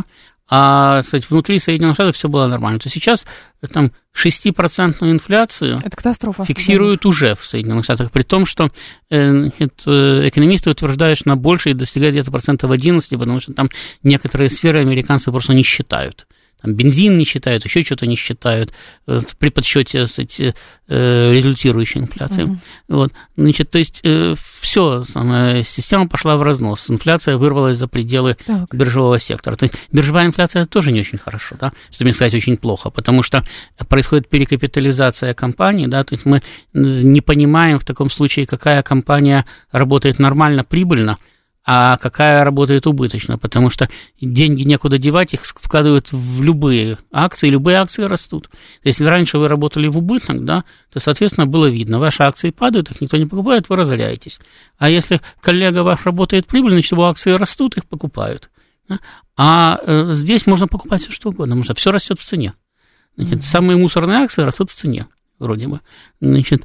А, кстати, внутри Соединенных Штатов все было нормально. То сейчас там шестипроцентную инфляцию это катастрофа, фиксируют да. уже в Соединенных Штатах, при том, что э, экономисты утверждают, что на больше и достигает где-то процентов одиннадцать, потому что там некоторые сферы американцы просто не считают. Там бензин не считают, еще что-то не считают при подсчете, кстати, результирующей инфляции. Uh-huh. Вот. Значит, то есть все, самая система пошла в разнос, инфляция вырвалась за пределы так. биржевого сектора. То есть биржевая инфляция тоже не очень хорошо, да, чтобы не сказать очень плохо, потому что происходит перекапитализация компаний, да, то есть мы не понимаем в таком случае, какая компания работает нормально, прибыльно, а какая работает убыточно, потому что деньги некуда девать, их вкладывают в любые акции, любые акции растут. Если раньше вы работали в убыток, да, то, соответственно, было видно, ваши акции падают, их никто не покупает, вы разоряетесь. А если коллега ваш работает прибыльно, значит, его акции растут, их покупают. Да? А э, здесь можно покупать все что угодно, потому что все растет в цене. Значит, mm-hmm. самые мусорные акции растут в цене. Вроде бы. Значит,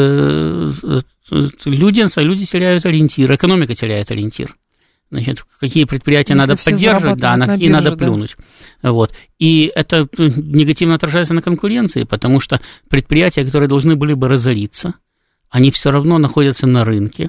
э, люди, люди теряют ориентир, экономика теряет ориентир. Значит, какие предприятия Если надо поддерживать, да, на какие на бирже, надо плюнуть. Да. Вот. И это негативно отражается на конкуренции, потому что предприятия, которые должны были бы разориться, они все равно находятся на рынке,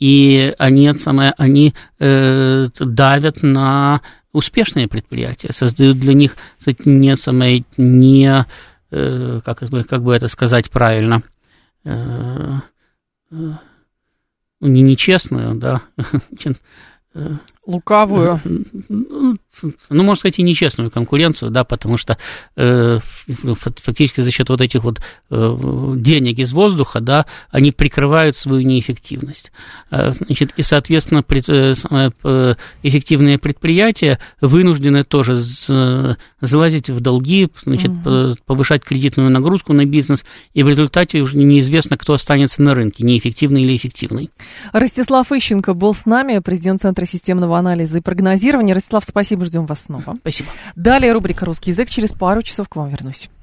и они, самое, они э, давят на успешные предприятия, создают для них не, самое, не Как, как бы это сказать правильно, не нечестную, да, лукавую, ну, можно сказать, и нечестную конкуренцию, да, потому что э, фактически за счет вот этих вот э, денег из воздуха, да, они прикрывают свою неэффективность. Э, значит, и, соответственно, пред, э, эффективные предприятия вынуждены тоже з, залазить в долги, значит, угу. повышать кредитную нагрузку на бизнес, и в результате уже неизвестно, кто останется на рынке, неэффективный или эффективный. Ростислав Ищенко был с нами, президент Центра системного анализа и прогнозирования. Ростислав, спасибо, ждем вас снова. Спасибо. Далее рубрика «Русский язык». Через пару часов к вам вернусь.